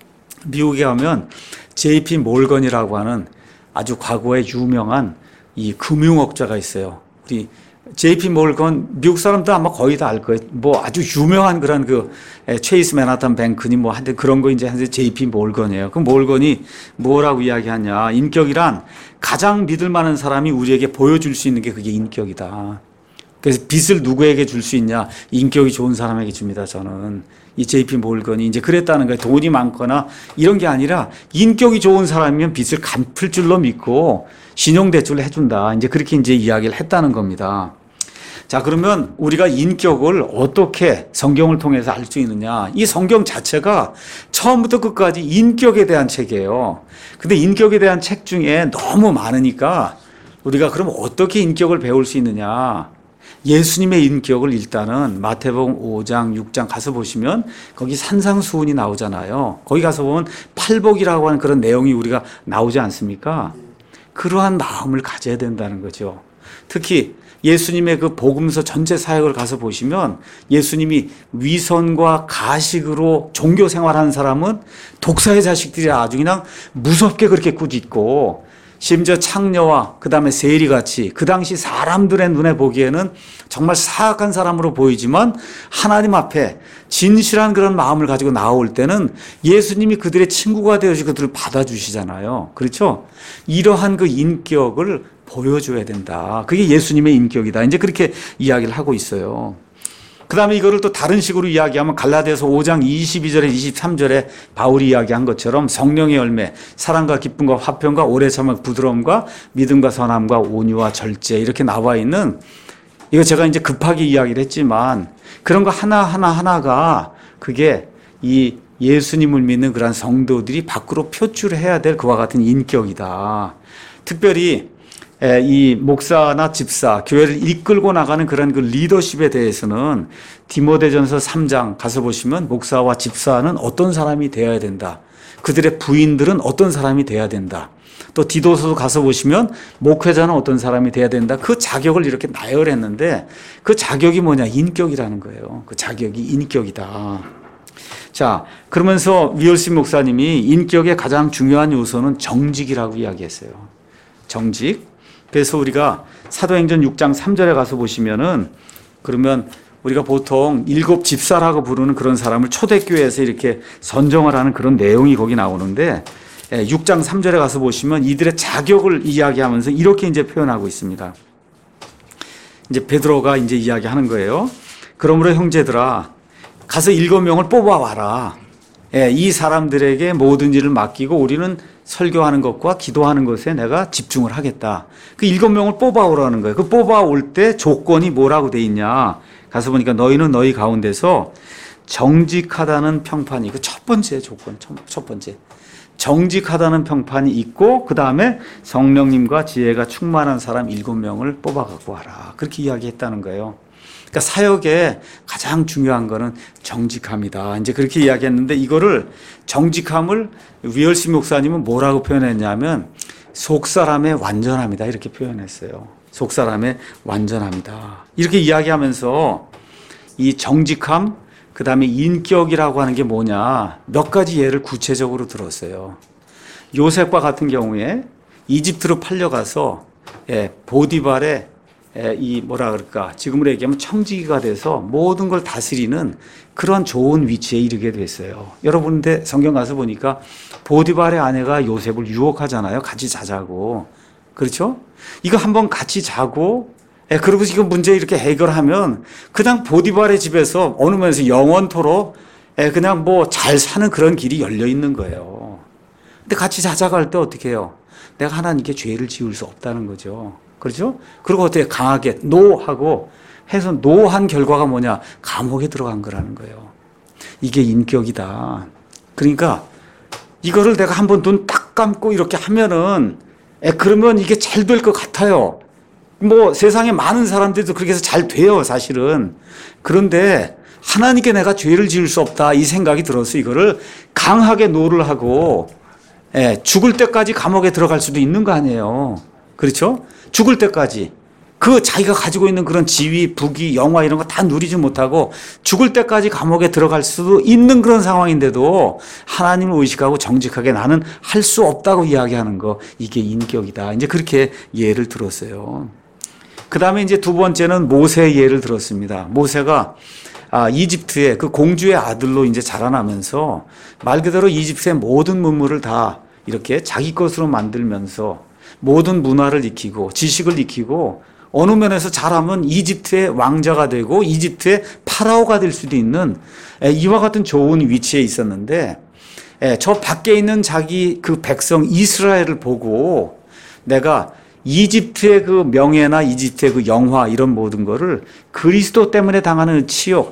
미국에 가면 제이피 몰건이라고 하는 아주 과거에 유명한 이 금융업자가 있어요. 우리 제이피 몰건 미국 사람들 아마 거의 다 알 거예요. 뭐 아주 유명한 그런 그 체이스 맨하탄 뱅크니 뭐 한데 그런 거 이제 한데 제이피 몰건이에요. 그 몰건이 뭐라고 이야기하냐? 인격이란 가장 믿을 만한 사람이 우리에게 보여줄 수 있는 게 그게 인격이다. 그래서 빚을 누구에게 줄 수 있냐? 인격이 좋은 사람에게 줍니다. 저는 이 제이피 몰건이 이제 그랬다는 거예요. 돈이 많거나 이런 게 아니라 인격이 좋은 사람이면 빚을 갚을 줄로 믿고 신용대출을 해준다. 이제 그렇게 이제 이야기를 했다는 겁니다. 자, 그러면 우리가 인격을 어떻게 성경을 통해서 알 수 있느냐? 이 성경 자체가 처음부터 끝까지 인격에 대한 책이에요. 근데 인격에 대한 책 중에 너무 많으니까 우리가 그럼 어떻게 인격을 배울 수 있느냐? 예수님의 인격을 일단은 마태복음 오 장, 육 장 가서 보시면 거기 산상수훈이 나오잖아요. 거기 가서 보면 팔복이라고 하는 그런 내용이 우리가 나오지 않습니까? 그러한 마음을 가져야 된다는 거죠. 특히 예수님의 그 복음서 전체 사역을 가서 보시면 예수님이 위선과 가식으로 종교 생활하는 사람은 독사의 자식들이 아주 그냥 무섭게 그렇게 꾸짖고 심지어 창녀와 그 다음에 세리같이 그 당시 사람들의 눈에 보기에는 정말 사악한 사람으로 보이지만 하나님 앞에 진실한 그런 마음을 가지고 나올 때는 예수님이 그들의 친구가 되어서 그들을 받아주시잖아요. 그렇죠? 이러한 그 인격을 보여줘야 된다. 그게 예수님의 인격이다. 이제 그렇게 이야기를 하고 있어요. 그 다음에 이거를 또 다른 식으로 이야기하면 갈라디아서 오 장 이십이 절에 이십삼 절에 바울이 이야기한 것처럼 성령의 열매, 사랑과 기쁨과 화평과 오래 참과 부드러움과 믿음과 선함과 온유와 절제 이렇게 나와 있는 이거 제가 이제 급하게 이야기를 했지만 그런 거 하나하나 하나가 그게 이 예수님을 믿는 그런 성도들이 밖으로 표출해야 될 그와 같은 인격이다. 특별히 이 목사나 집사, 교회를 이끌고 나가는 그런 그 리더십에 대해서는 디모데전서 삼 장 가서 보시면 목사와 집사는 어떤 사람이 되어야 된다. 그들의 부인들은 어떤 사람이 되어야 된다. 또 디도서도 가서 보시면 목회자는 어떤 사람이 되어야 된다. 그 자격을 이렇게 나열했는데 그 자격이 뭐냐? 인격이라는 거예요. 그 자격이 인격이다. 자, 그러면서 위얼슨 목사님이 인격의 가장 중요한 요소는 정직이라고 이야기했어요. 정직. 그래서 우리가 사도행전 육 장 삼 절에 가서 보시면은 그러면 우리가 보통 일곱 집사라고 부르는 그런 사람을 초대교회에서 이렇게 선정을 하는 그런 내용이 거기 나오는데 육 장 삼 절에 가서 보시면 이들의 자격을 이야기하면서 이렇게 이제 표현하고 있습니다. 이제 베드로가 이제 이야기하는 거예요. 그러므로 형제들아 가서 일곱 명을 뽑아와라. 이 사람들에게 모든 일을 맡기고 우리는 설교하는 것과 기도하는 것에 내가 집중을 하겠다. 그 일곱 명을 뽑아오라는 거예요. 그 뽑아올 때 조건이 뭐라고 돼 있냐. 가서 보니까 너희는 너희 가운데서 정직하다는 평판이 그 첫 번째 조건, 첫 번째. 정직하다는 평판이 있고 그 다음에 성령님과 지혜가 충만한 사람 일곱 명을 뽑아갖고 와라. 그렇게 이야기했다는 거예요. 그러니까 사역에 가장 중요한 거는 정직함이다. 이제 그렇게 이야기했는데 이거를 정직함을 위얼슨 목사님은 뭐라고 표현했냐면 속사람의 완전함이다. 이렇게 표현했어요. 속사람의 완전함이다. 이렇게 이야기하면서 이 정직함, 그 다음에 인격이라고 하는 게 뭐냐 몇 가지 예를 구체적으로 들었어요. 요셉과 같은 경우에 이집트로 팔려가서 예, 보디발의 예, 이 뭐라 그럴까 지금으로 얘기하면 청지기가 돼서 모든 걸 다스리는 그런 좋은 위치에 이르게 됐어요. 여러분들 성경 가서 보니까 보디발의 아내가 요셉을 유혹하잖아요. 같이 자자고. 그렇죠? 이거 한번 같이 자고 예, 그리고 지금 문제 이렇게 해결하면 그냥 보디발의 집에서 어느 면에서 영원토록 예, 그냥 뭐 잘 사는 그런 길이 열려 있는 거예요. 근데 같이 자자고 할 때 어떻게 해요? 내가 하나님께 죄를 지을 수 없다는 거죠. 그렇죠? 그리고 어떻게 강하게 노하고 해서 노한 결과가 뭐냐? 감옥에 들어간 거라는 거예요. 이게 인격이다. 그러니까 이거를 내가 한번 눈 딱 감고 이렇게 하면은 에, 그러면 이게 잘 될 것 같아요. 뭐 세상에 많은 사람들도 그렇게 해서 잘 돼요, 사실은. 그런데 하나님께 내가 죄를 지을 수 없다 이 생각이 들어서 이거를 강하게 노를 하고 에, 죽을 때까지 감옥에 들어갈 수도 있는 거 아니에요. 그렇죠? 죽을 때까지 그 자기가 가지고 있는 그런 지위, 부귀, 영화 이런 거 다 누리지 못하고 죽을 때까지 감옥에 들어갈 수도 있는 그런 상황인데도 하나님을 의식하고 정직하게 나는 할 수 없다고 이야기하는 거 이게 인격이다. 이제 그렇게 예를 들었어요. 그 다음에 이제 두 번째는 모세의 예를 들었습니다. 모세가 아, 이집트의 그 공주의 아들로 이제 자라나면서 말 그대로 이집트의 모든 문물을 다 이렇게 자기 것으로 만들면서 모든 문화를 익히고 지식을 익히고 어느 면에서 잘하면 이집트의 왕자가 되고 이집트의 파라오가 될 수도 있는 이와 같은 좋은 위치에 있었는데 저 밖에 있는 자기 그 백성 이스라엘을 보고 내가 이집트의 그 명예나 이집트의 그 영화 이런 모든 거를 그리스도 때문에 당하는 치욕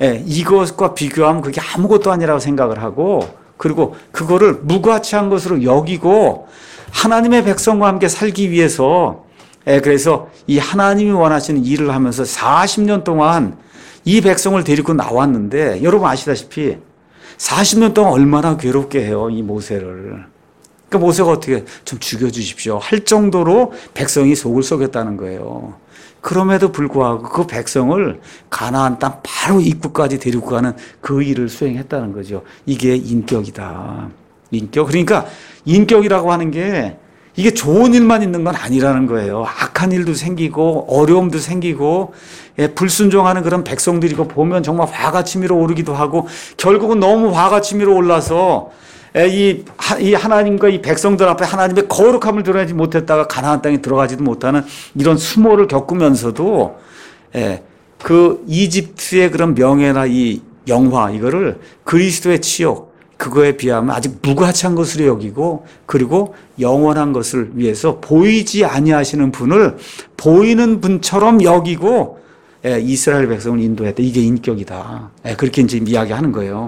이것과 비교하면 그게 아무것도 아니라고 생각을 하고 그리고 그거를 무가치한 것으로 여기고 하나님의 백성과 함께 살기 위해서 그래서 이 하나님이 원하시는 일을 하면서 사십 년 동안 이 백성을 데리고 나왔는데 여러분 아시다시피 사십 년 동안 얼마나 괴롭게 해요, 이 모세를. 그러니까 모세가 어떻게 좀 죽여주십시오 할 정도로 백성이 속을 썩였다는 거예요. 그럼에도 불구하고 그 백성을 가나안 땅 바로 입구까지 데리고 가는 그 일을 수행했다는 거죠. 이게 인격이다. 인격. 그러니까 인격이라고 하는 게 이게 좋은 일만 있는 건 아니라는 거예요. 악한 일도 생기고 어려움도 생기고 예, 불순종하는 그런 백성들이고 보면 정말 화가 치밀어 오르기도 하고 결국은 너무 화가 치밀어 올라서 예, 이, 이 하나님과 이 백성들 앞에 하나님의 거룩함을 드러내지 못했다가 가나안 땅에 들어가지도 못하는 이런 수모를 겪으면서도 예, 그 이집트의 그런 명예나 이 영화 이거를 그리스도의 치욕 그거에 비하면 아직 무가치한 것으로 여기고 그리고 영원한 것을 위해서 보이지 아니하시는 분을 보이는 분처럼 여기고 예, 이스라엘 백성을 인도했다. 이게 인격이다. 예, 그렇게 이제 이야기하는 거예요.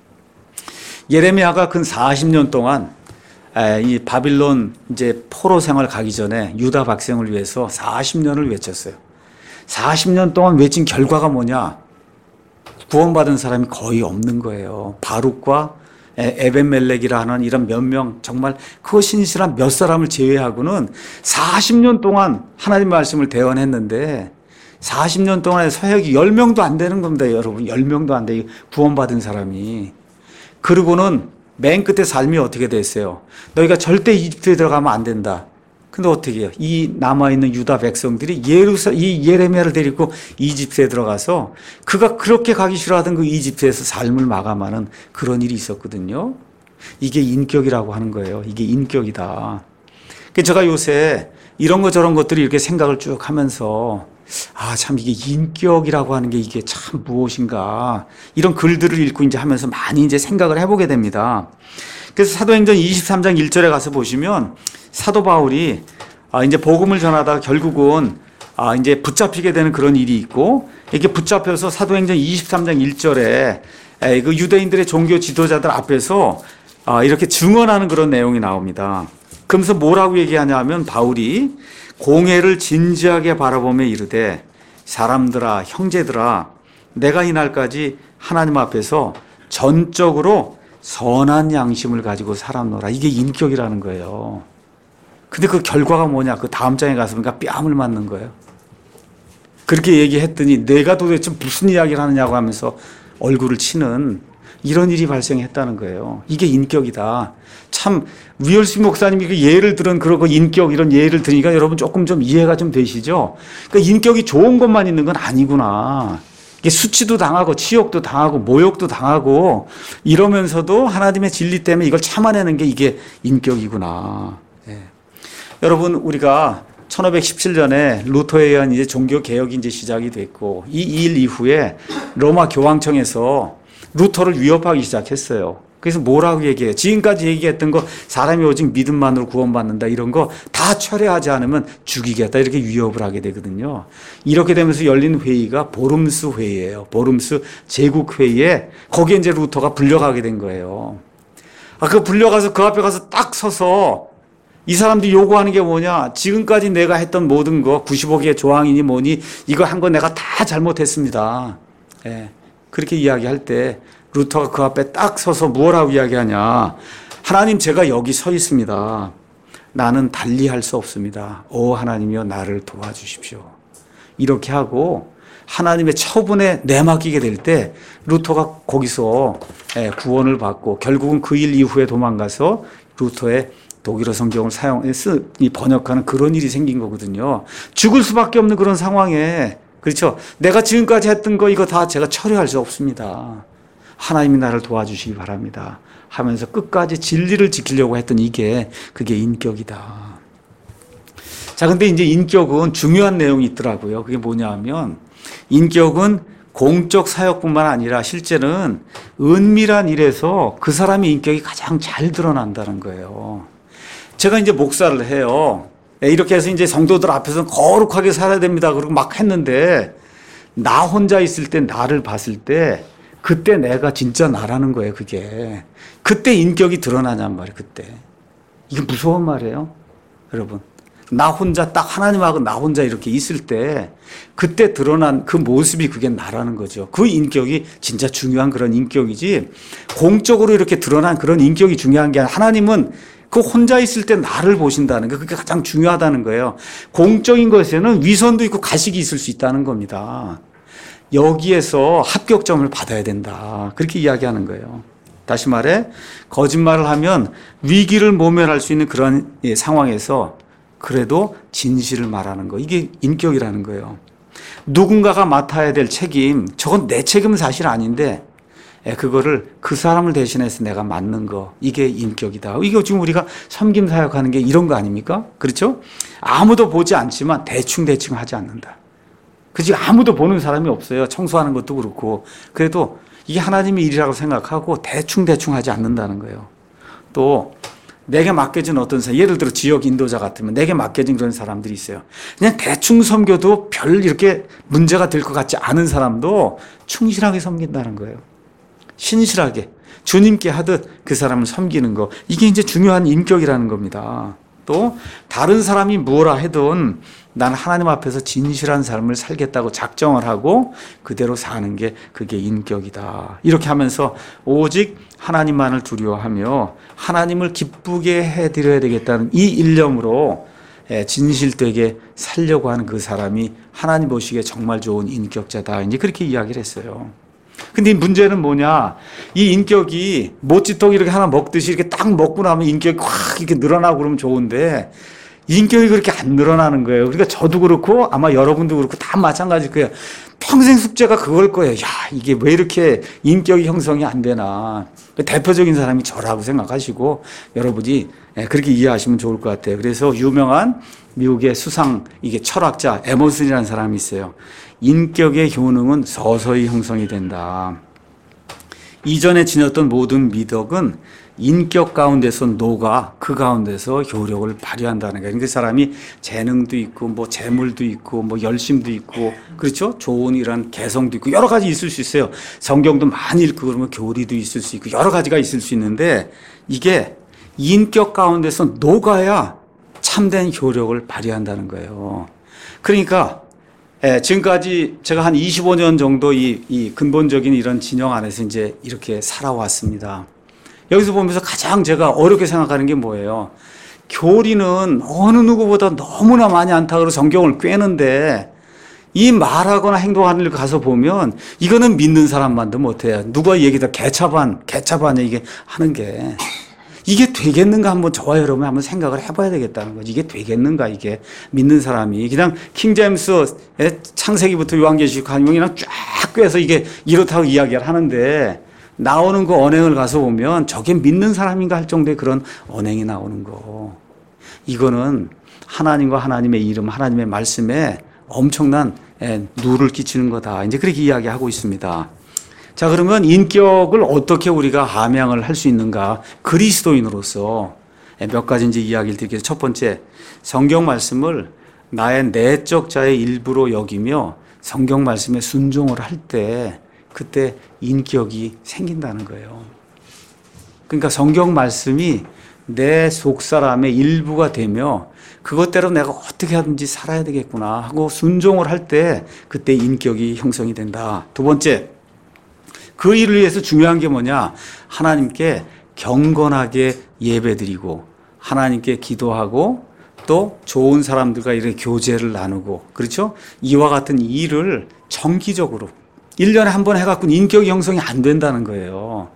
예레미야가 근 사십 년 동안 예, 이 바빌론 이제 포로 생활 가기 전에 유다 백성을 위해서 사십 년을 외쳤어요. 사십 년 동안 외친 결과가 뭐냐? 구원받은 사람이 거의 없는 거예요. 바룩과 에벤멜렉이라 하는 이런 몇 명 정말 그 신실한 몇 사람을 제외하고는 사십 년 동안 하나님 말씀을 대언했는데 사십 년 동안에 서역이 열 명도 안 되는 겁니다. 여러분 열 명도 안 돼요. 구원받은 사람이. 그리고는 맨 끝에 삶이 어떻게 됐어요? 너희가 절대 이집트에 들어가면 안 된다. 근데 어떻게 해요? 이 남아있는 유다 백성들이 예루사, 이 예레미야를 데리고 이집트에 들어가서 그가 그렇게 가기 싫어하던 그 이집트에서 삶을 마감하는 그런 일이 있었거든요. 이게 인격이라고 하는 거예요. 이게 인격이다. 그래서 제가 요새 이런 것 저런 것들이 이렇게 생각을 쭉 하면서 아, 참 이게 인격이라고 하는 게 이게 참 무엇인가 이런 글들을 읽고 이제 하면서 많이 이제 생각을 해보게 됩니다. 그래서 사도행전 이십삼 장 일 절에 가서 보시면 사도 바울이 아 이제 복음을 전하다가 결국은 아 이제 붙잡히게 되는 그런 일이 있고 이렇게 붙잡혀서 사도행전 이십삼 장 일 절에 그 유대인들의 종교 지도자들 앞에서 아 이렇게 증언하는 그런 내용이 나옵니다. 그러면서 뭐라고 얘기하냐면 바울이 공회를 진지하게 바라보며 이르되 사람들아 형제들아 내가 이날까지 하나님 앞에서 전적으로 선한 양심을 가지고 살았노라. 이게 인격이라는 거예요. 근데 그 결과가 뭐냐? 그 다음 장에 가서 보니까 뺨을 맞는 거예요. 그렇게 얘기했더니 내가 도대체 무슨 이야기를 하느냐고 하면서 얼굴을 치는 이런 일이 발생했다는 거예요. 이게 인격이다. 참 위얼스 목사님이 그 예를 들은 그런 그 인격 이런 예를 들으니까 여러분 조금 좀 이해가 좀 되시죠? 그러니까 인격이 좋은 것만 있는 건 아니구나. 이게 수치도 당하고 치욕도 당하고 모욕도 당하고 이러면서도 하나님의 진리 때문에 이걸 참아내는 게 이게 인격이구나. 예. 여러분 우리가 천오백십칠 년에 루터에 의한 이제 종교 개혁이 이제 시작이 됐고 이 일 이후에 로마 교황청에서 루터를 위협하기 시작했어요. 그래서 뭐라고 얘기해요? 지금까지 얘기했던 거 사람이 오직 믿음만으로 구원받는다 이런 거 다 철회하지 않으면 죽이겠다 이렇게 위협을 하게 되거든요. 이렇게 되면서 열린 회의가 보름스 회의예요. 보름스 제국회의에 거기에 이제 루터가 불려가게 된 거예요. 아, 그 불려가서 그 앞에 가서 딱 서서 이 사람들이 요구하는 게 뭐냐? 지금까지 내가 했던 모든 거 구십오 개의 조항이니 뭐니 이거 한 거 내가 다 잘못했습니다. 예. 그렇게 이야기할 때 루터가 그 앞에 딱 서서 뭐라고 이야기하냐. 하나님 제가 여기 서 있습니다. 나는 달리 할 수 없습니다. 오 하나님이여 나를 도와주십시오. 이렇게 하고 하나님의 처분에 내맡기게 될 때 루터가 거기서 구원을 받고 결국은 그 일 이후에 도망가서 루터의 독일어 성경을 사용해서 번역하는 그런 일이 생긴 거거든요. 죽을 수밖에 없는 그런 상황에 그렇죠. 내가 지금까지 했던 거 이거 다 제가 처리할 수 없습니다. 하나님이 나를 도와주시기 바랍니다. 하면서 끝까지 진리를 지키려고 했던 이게 그게 인격이다. 자, 근데 이제 인격은 중요한 내용이 있더라고요. 그게 뭐냐 하면 인격은 공적 사역뿐만 아니라 실제는 은밀한 일에서 그 사람의 인격이 가장 잘 드러난다는 거예요. 제가 이제 목사를 해요. 이렇게 해서 이제 성도들 앞에서 거룩하게 살아야 됩니다. 그리고 막 했는데 나 혼자 있을 때 나를 봤을 때 그때 내가 진짜 나라는 거예요. 그게 그때 인격이 드러나냔 말이에요. 그때 이게 무서운 말이에요. 여러분 나 혼자 딱 하나님하고 나 혼자 이렇게 있을 때 그때 드러난 그 모습이 그게 나라는 거죠. 그 인격이 진짜 중요한 그런 인격이지 공적으로 이렇게 드러난 그런 인격이 중요한 게 아니라 하나님은 그 혼자 있을 때 나를 보신다는 게 그게 가장 중요하다는 거예요. 공적인 것에는 위선도 있고 가식이 있을 수 있다는 겁니다. 여기에서 합격점을 받아야 된다. 그렇게 이야기하는 거예요. 다시 말해 거짓말을 하면 위기를 모면할 수 있는 그런 상황에서 그래도 진실을 말하는 거. 이게 인격이라는 거예요. 누군가가 맡아야 될 책임, 저건 내 책임은 사실 아닌데 그거를 그 사람을 대신해서 내가 맡는 거. 이게 인격이다. 이게 지금 우리가 섬김 사역하는 게 이런 거 아닙니까? 그렇죠? 아무도 보지 않지만 대충대충 하지 않는다. 그치? 아무도 보는 사람이 없어요. 청소하는 것도 그렇고. 그래도 이게 하나님의 일이라고 생각하고 대충대충 하지 않는다는 거예요. 또 내게 맡겨진 어떤 사람, 예를 들어 지역 인도자 같으면 내게 맡겨진 그런 사람들이 있어요. 그냥 대충 섬겨도 별 이렇게 문제가 될 것 같지 않은 사람도 충실하게 섬긴다는 거예요. 신실하게 주님께 하듯 그 사람을 섬기는 거. 이게 이제 중요한 인격이라는 겁니다. 또 다른 사람이 뭐라 해도 나는 하나님 앞에서 진실한 삶을 살겠다고 작정을 하고 그대로 사는 게 그게 인격이다. 이렇게 하면서 오직 하나님만을 두려워하며 하나님을 기쁘게 해드려야 되겠다는 이 일념으로 진실되게 살려고 하는 그 사람이 하나님 보시기에 정말 좋은 인격자다. 이제 그렇게 이야기를 했어요. 근데 문제는 뭐냐? 이 인격이 모찌떡 이렇게 하나 먹듯이 이렇게 딱 먹고 나면 인격이 확 이렇게 늘어나고 그러면 좋은데 인격이 그렇게 안 늘어나는 거예요. 그러니까 저도 그렇고 아마 여러분도 그렇고 다 마찬가지일 거예요. 평생 숙제가 그걸 거예요. 야, 이게 왜 이렇게 인격이 형성이 안 되나. 대표적인 사람이 저라고 생각하시고 여러분이 그렇게 이해하시면 좋을 것 같아요. 그래서 유명한 미국의 수상 이게 철학자 에머슨이라는 사람이 있어요. 인격의 효능은 서서히 형성이 된다. 이전에 지녔던 모든 미덕은 인격 가운데서 녹아 그 가운데서 효력을 발휘한다는 거예요. 그 사람이 재능도 있고 뭐 재물도 있고 뭐 열심도 있고 그렇죠? 좋은 이런 개성도 있고 여러 가지 있을 수 있어요. 성경도 많이 읽고 그러면 교리도 있을 수 있고 여러 가지가 있을 수 있는데 이게 인격 가운데서 녹아야 참된 효력을 발휘한다는 거예요. 그러니까 예, 지금까지 제가 한 이십오 년 정도 이, 이 근본적인 이런 진영 안에서 이제 이렇게 살아왔습니다. 여기서 보면서 가장 제가 어렵게 생각하는 게 뭐예요? 교리는 어느 누구보다 너무나 많이 안타그로 성경을 꿰는데 이 말하거나 행동하는 일 가서 보면 이거는 믿는 사람만도 못해요. 누가 얘기다 개차반, 개차반에 이게 하는 게. 이게 되겠는가 한번 저와 여러분 한번 생각을 해봐야 되겠다는 거지. 이게 되겠는가 이게 믿는 사람이 그냥 킹제임스의 창세기부터 요한계시록 하면 그냥 쫙 꿰서 이게 이렇다고 이야기를 하는데 나오는 그 언행을 가서 보면 저게 믿는 사람인가 할 정도의 그런 언행이 나오는 거. 이거는 하나님과 하나님의 이름, 하나님의 말씀에 엄청난 누를 끼치는 거다. 이제 그렇게 이야기하고 있습니다. 자, 그러면 인격을 어떻게 우리가 함양을 할 수 있는가? 그리스도인으로서 몇 가지 이제 이야기를 드리겠습니다. 첫 번째, 성경 말씀을 나의 내적 자의 일부로 여기며 성경 말씀에 순종을 할 때 그때 인격이 생긴다는 거예요. 그러니까 성경 말씀이 내 속사람의 일부가 되며 그것대로 내가 어떻게 하든지 살아야 되겠구나 하고 순종을 할 때 그때 인격이 형성이 된다. 두 번째, 그 일을 위해서 중요한 게 뭐냐? 하나님께 경건하게 예배드리고 하나님께 기도하고 또 좋은 사람들과 이렇게 교제를 나누고, 그렇죠? 이와 같은 일을 정기적으로 일 년에 한 번 해갖고는 인격 형성이 안 된다는 거예요.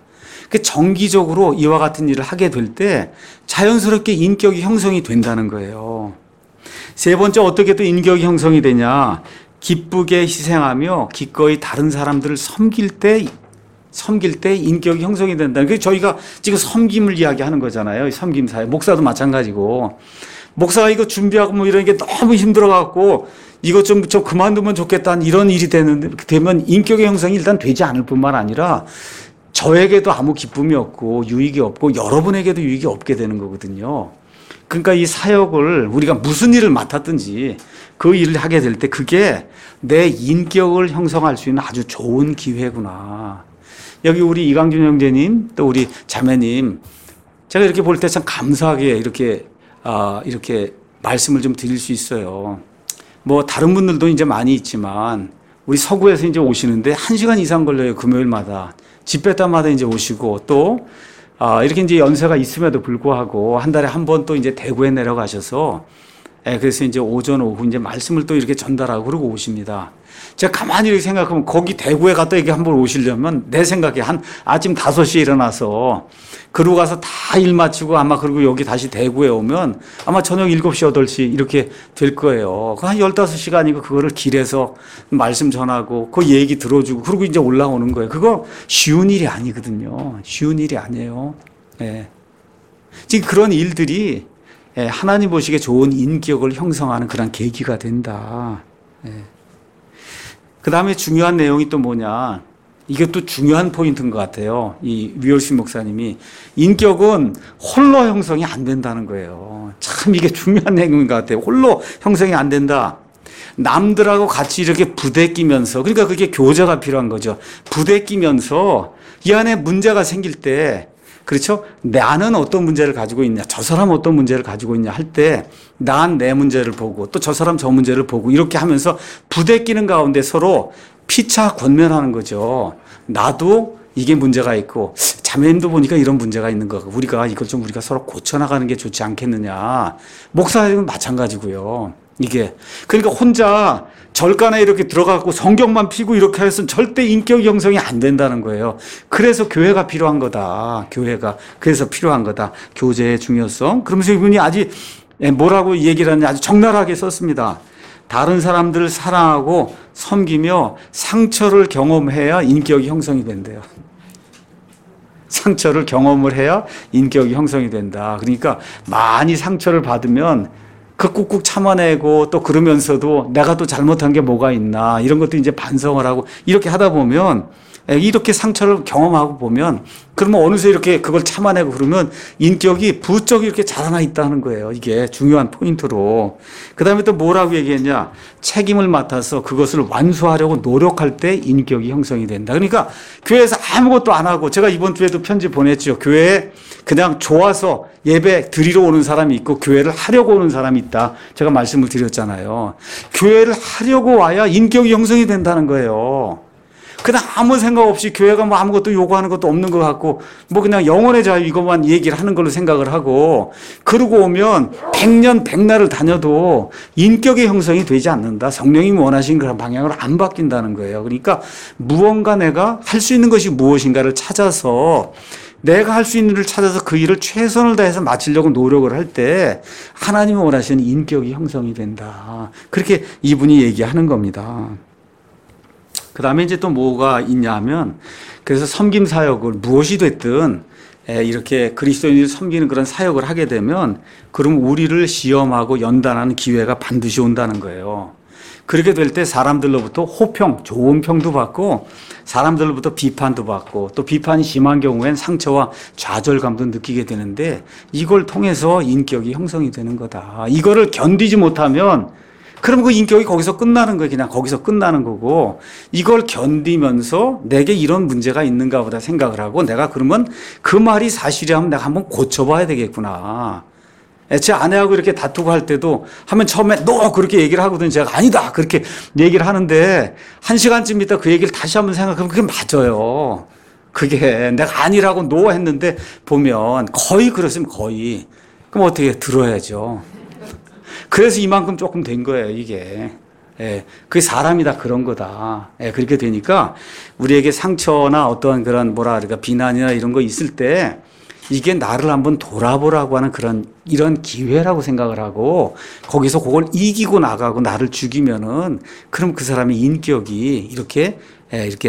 정기적으로 이와 같은 일을 하게 될 때 자연스럽게 인격이 형성이 된다는 거예요. 세 번째, 어떻게 또 인격이 형성이 되냐? 기쁘게 희생하며 기꺼이 다른 사람들을 섬길 때 섬길 때 인격이 형성이 된다. 그래서 저희가 지금 섬김을 이야기하는 거잖아요. 섬김 사회. 목사도 마찬가지고. 목사가 이거 준비하고 뭐 이런 게 너무 힘들어갖고 이것 좀, 좀 그만두면 좋겠다는 이런 일이 되는, 되면 인격의 형성이 일단 되지 않을 뿐만 아니라 저에게도 아무 기쁨이 없고 유익이 없고 여러분에게도 유익이 없게 되는 거거든요. 그러니까 이 사역을 우리가 무슨 일을 맡았든지 그 일을 하게 될 때 그게 내 인격을 형성할 수 있는 아주 좋은 기회구나. 여기 우리 이강준 형제님 또 우리 자매님 제가 이렇게 볼 때 참 감사하게 이렇게 아 이렇게 말씀을 좀 드릴 수 있어요. 뭐 다른 분들도 이제 많이 있지만 우리 서구에서 이제 오시는데 한 시간 이상 걸려요. 금요일마다 집회 때마다 이제 오시고 또 아 이렇게 이제 연세가 있음에도 불구하고 한 달에 한 번 또 이제 대구에 내려가셔서 예, 그래서 이제 오전 오후 이제 말씀을 또 이렇게 전달하고 그러고 오십니다. 제가 가만히 이렇게 생각하면 거기 대구에 갔다 이렇게 한번 오시려면 내 생각에 한 아침 다섯 시에 일어나서 그러고 가서 다 일 마치고 아마 그리고 여기 다시 대구에 오면 아마 저녁 일곱 시, 여덟 시 이렇게 될 거예요. 그 한 열다섯 시간이고 그거를 길에서 말씀 전하고 그 얘기 들어주고 그러고 이제 올라오는 거예요. 그거 쉬운 일이 아니거든요. 쉬운 일이 아니에요. 예. 지금 그런 일들이 예, 하나님 보시기에 좋은 인격을 형성하는 그런 계기가 된다. 예. 그 다음에 중요한 내용이 또 뭐냐. 이게 또 중요한 포인트인 것 같아요. 이 위얼신 목사님이. 인격은 홀로 형성이 안 된다는 거예요. 참 이게 중요한 내용인 것 같아요. 홀로 형성이 안 된다. 남들하고 같이 이렇게 부대끼면서, 그러니까 그게 교제가 필요한 거죠. 부대끼면서 이 안에 문제가 생길 때, 그렇죠? 나는 어떤 문제를 가지고 있냐, 저 사람 어떤 문제를 가지고 있냐 할 때, 난 내 문제를 보고 또 저 사람 저 문제를 보고 이렇게 하면서 부대끼는 가운데 서로 피차 권면하는 거죠. 나도 이게 문제가 있고 자매님도 보니까 이런 문제가 있는 거 같고 우리가 이걸 좀 우리가 서로 고쳐나가는 게 좋지 않겠느냐. 목사님은 마찬가지고요. 이게 그러니까 혼자 절간에 이렇게 들어가고 성경만 피고 이렇게 해서는 절대 인격 형성이 안 된다는 거예요. 그래서 교회가 필요한 거다. 교회가 그래서 필요한 거다. 교제의 중요성. 그러면서 이분이 아주 뭐라고 얘기를 하느냐 아주 적나라하게 썼습니다. 다른 사람들을 사랑하고 섬기며 상처를 경험해야 인격이 형성이 된대요. 상처를 경험을 해야 인격이 형성이 된다. 그러니까 많이 상처를 받으면 그 꾹꾹 참아내고 또 그러면서도 내가 또 잘못한 게 뭐가 있나 이런 것도 이제 반성을 하고 이렇게 하다 보면 이렇게 상처를 경험하고 보면 그러면 어느새 이렇게 그걸 참아내고 그러면 인격이 부쩍 이렇게 자라나 있다는 거예요. 이게 중요한 포인트로. 그 다음에 또 뭐라고 얘기했냐. 책임을 맡아서 그것을 완수하려고 노력할 때 인격이 형성이 된다. 그러니까 교회에서 아무것도 안 하고 제가 이번 주에도 편지 보냈죠. 교회에 그냥 좋아서 예배 드리러 오는 사람이 있고 교회를 하려고 오는 사람이 있다. 제가 말씀을 드렸잖아요. 교회를 하려고 와야 인격이 형성이 된다는 거예요. 그냥 아무 생각 없이 교회가 뭐 아무것도 요구하는 것도 없는 것 같고 뭐 그냥 영혼의 자유 이것만 얘기를 하는 걸로 생각을 하고 그러고 오면 백년 백날을 다녀도 인격의 형성이 되지 않는다. 성령님이 원하시는 그런 방향으로 안 바뀐다는 거예요. 그러니까 무언가 내가 할 수 있는 것이 무엇인가를 찾아서 내가 할 수 있는 일을 찾아서 그 일을 최선을 다해서 마치려고 노력을 할 때 하나님이 원하시는 인격이 형성이 된다. 그렇게 이분이 얘기하는 겁니다. 그 다음에 이제 또 뭐가 있냐 하면 그래서 섬김 사역을 무엇이 됐든 이렇게 그리스도인을 섬기는 그런 사역을 하게 되면 그럼 우리를 시험하고 연단하는 기회가 반드시 온다는 거예요. 그렇게 될 때 사람들로부터 호평, 좋은 평도 받고 사람들로부터 비판도 받고 또 비판이 심한 경우엔 상처와 좌절감도 느끼게 되는데 이걸 통해서 인격이 형성이 되는 거다. 이거를 견디지 못하면 그럼 그 인격이 거기서 끝나는 거예요. 그냥 거기서 끝나는 거고 이걸 견디면서 내게 이런 문제가 있는가 보다 생각을 하고 내가 그러면 그 말이 사실이라면 내가 한번 고쳐봐야 되겠구나. 제 아내하고 이렇게 다투고 할 때도 하면 처음에 너 그렇게 얘기를 하거든요. 제가 아니다 그렇게 얘기를 하는데 한 시간쯤 있다 그 얘기를 다시 한번 생각하면 그게 맞아요. 그게 내가 아니라고 노 했는데 보면 거의 그렇으면 거의 그럼 어떻게 들어야죠. 그래서 이만큼 조금 된 거예요 이게. 예, 그게 사람이 다 그런 거다. 예, 그렇게 되니까 우리에게 상처나 어떠한 그런 뭐라 그럴까 비난이나 이런 거 있을 때 이게 나를 한번 돌아보라고 하는 그런 이런 기회라고 생각을 하고 거기서 그걸 이기고 나가고 나를 죽이면은 그럼 그 사람의 인격이 이렇게 이렇게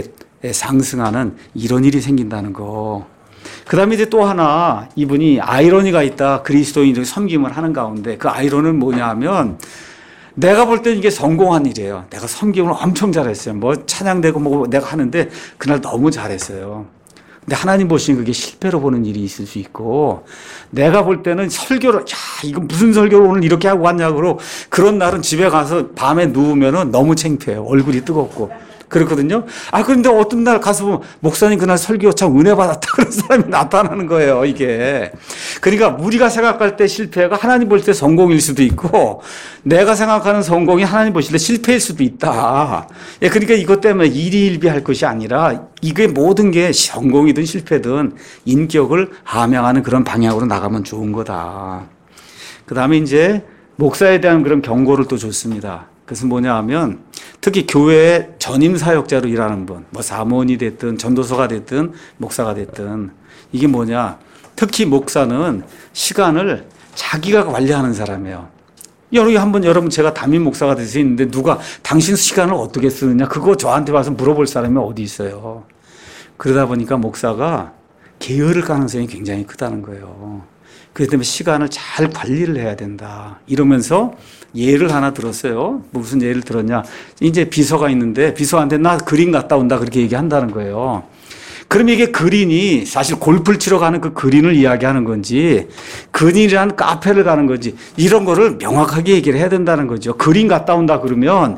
상승하는 이런 일이 생긴다는 거. 그 다음에 이제 또 하나 이분이 아이러니가 있다. 그리스도인들이 섬김을 하는 가운데 그 아이러니는 뭐냐 하면 내가 볼 땐 이게 성공한 일이에요. 내가 섬김을 엄청 잘했어요. 뭐 찬양되고 뭐 내가 하는데 그날 너무 잘했어요. 근데 하나님 보시는 그게 실패로 보는 일이 있을 수 있고 내가 볼 때는 설교를 야 이거 무슨 설교를 오늘 이렇게 하고 왔냐고 그런 날은 집에 가서 밤에 누우면은 너무 창피해요. 얼굴이 뜨겁고 그렇거든요. 아 그런데 어떤 날 가서 보면 목사님 그날 설교 참 은혜 받았다 그런 사람이 나타나는 거예요. 이게 그러니까 우리가 생각할 때 실패가 하나님 볼 때 성공일 수도 있고 내가 생각하는 성공이 하나님 보실 때 실패일 수도 있다. 예, 그러니까 이것 때문에 일희일비할 것이 아니라 이게 모든 게 성공이든 실패든 인격을 함양하는 그런 방향으로 나가면 좋은 거다. 그 다음에 이제 목사에 대한 그런 경고를 또 줬습니다. 그래서 뭐냐 하면 특히 교회의 전임 사역자로 일하는 분, 뭐 사모원이 됐든 전도서가 됐든 목사가 됐든 이게 뭐냐 특히 목사는 시간을 자기가 관리하는 사람이에요. 여러분 한번 여러분 제가 담임 목사가 돼서 있는데 누가 당신 시간을 어떻게 쓰느냐 그거 저한테 와서 물어볼 사람이 어디 있어요. 그러다 보니까 목사가 게으를 가능성이 굉장히 크다는 거예요. 그렇기 때문에 시간을 잘 관리를 해야 된다. 이러면서 예를 하나 들었어요. 무슨 예를 들었냐. 이제 비서가 있는데 비서한테 나 그림 갔다 온다 그렇게 얘기한다는 거예요. 그럼 이게 그린이 사실 골프를 치러 가는 그 그린을 이야기하는 건지 그린이라는 카페를 가는 건지 이런 거를 명확하게 얘기를 해야 된다는 거죠. 그린 갔다 온다 그러면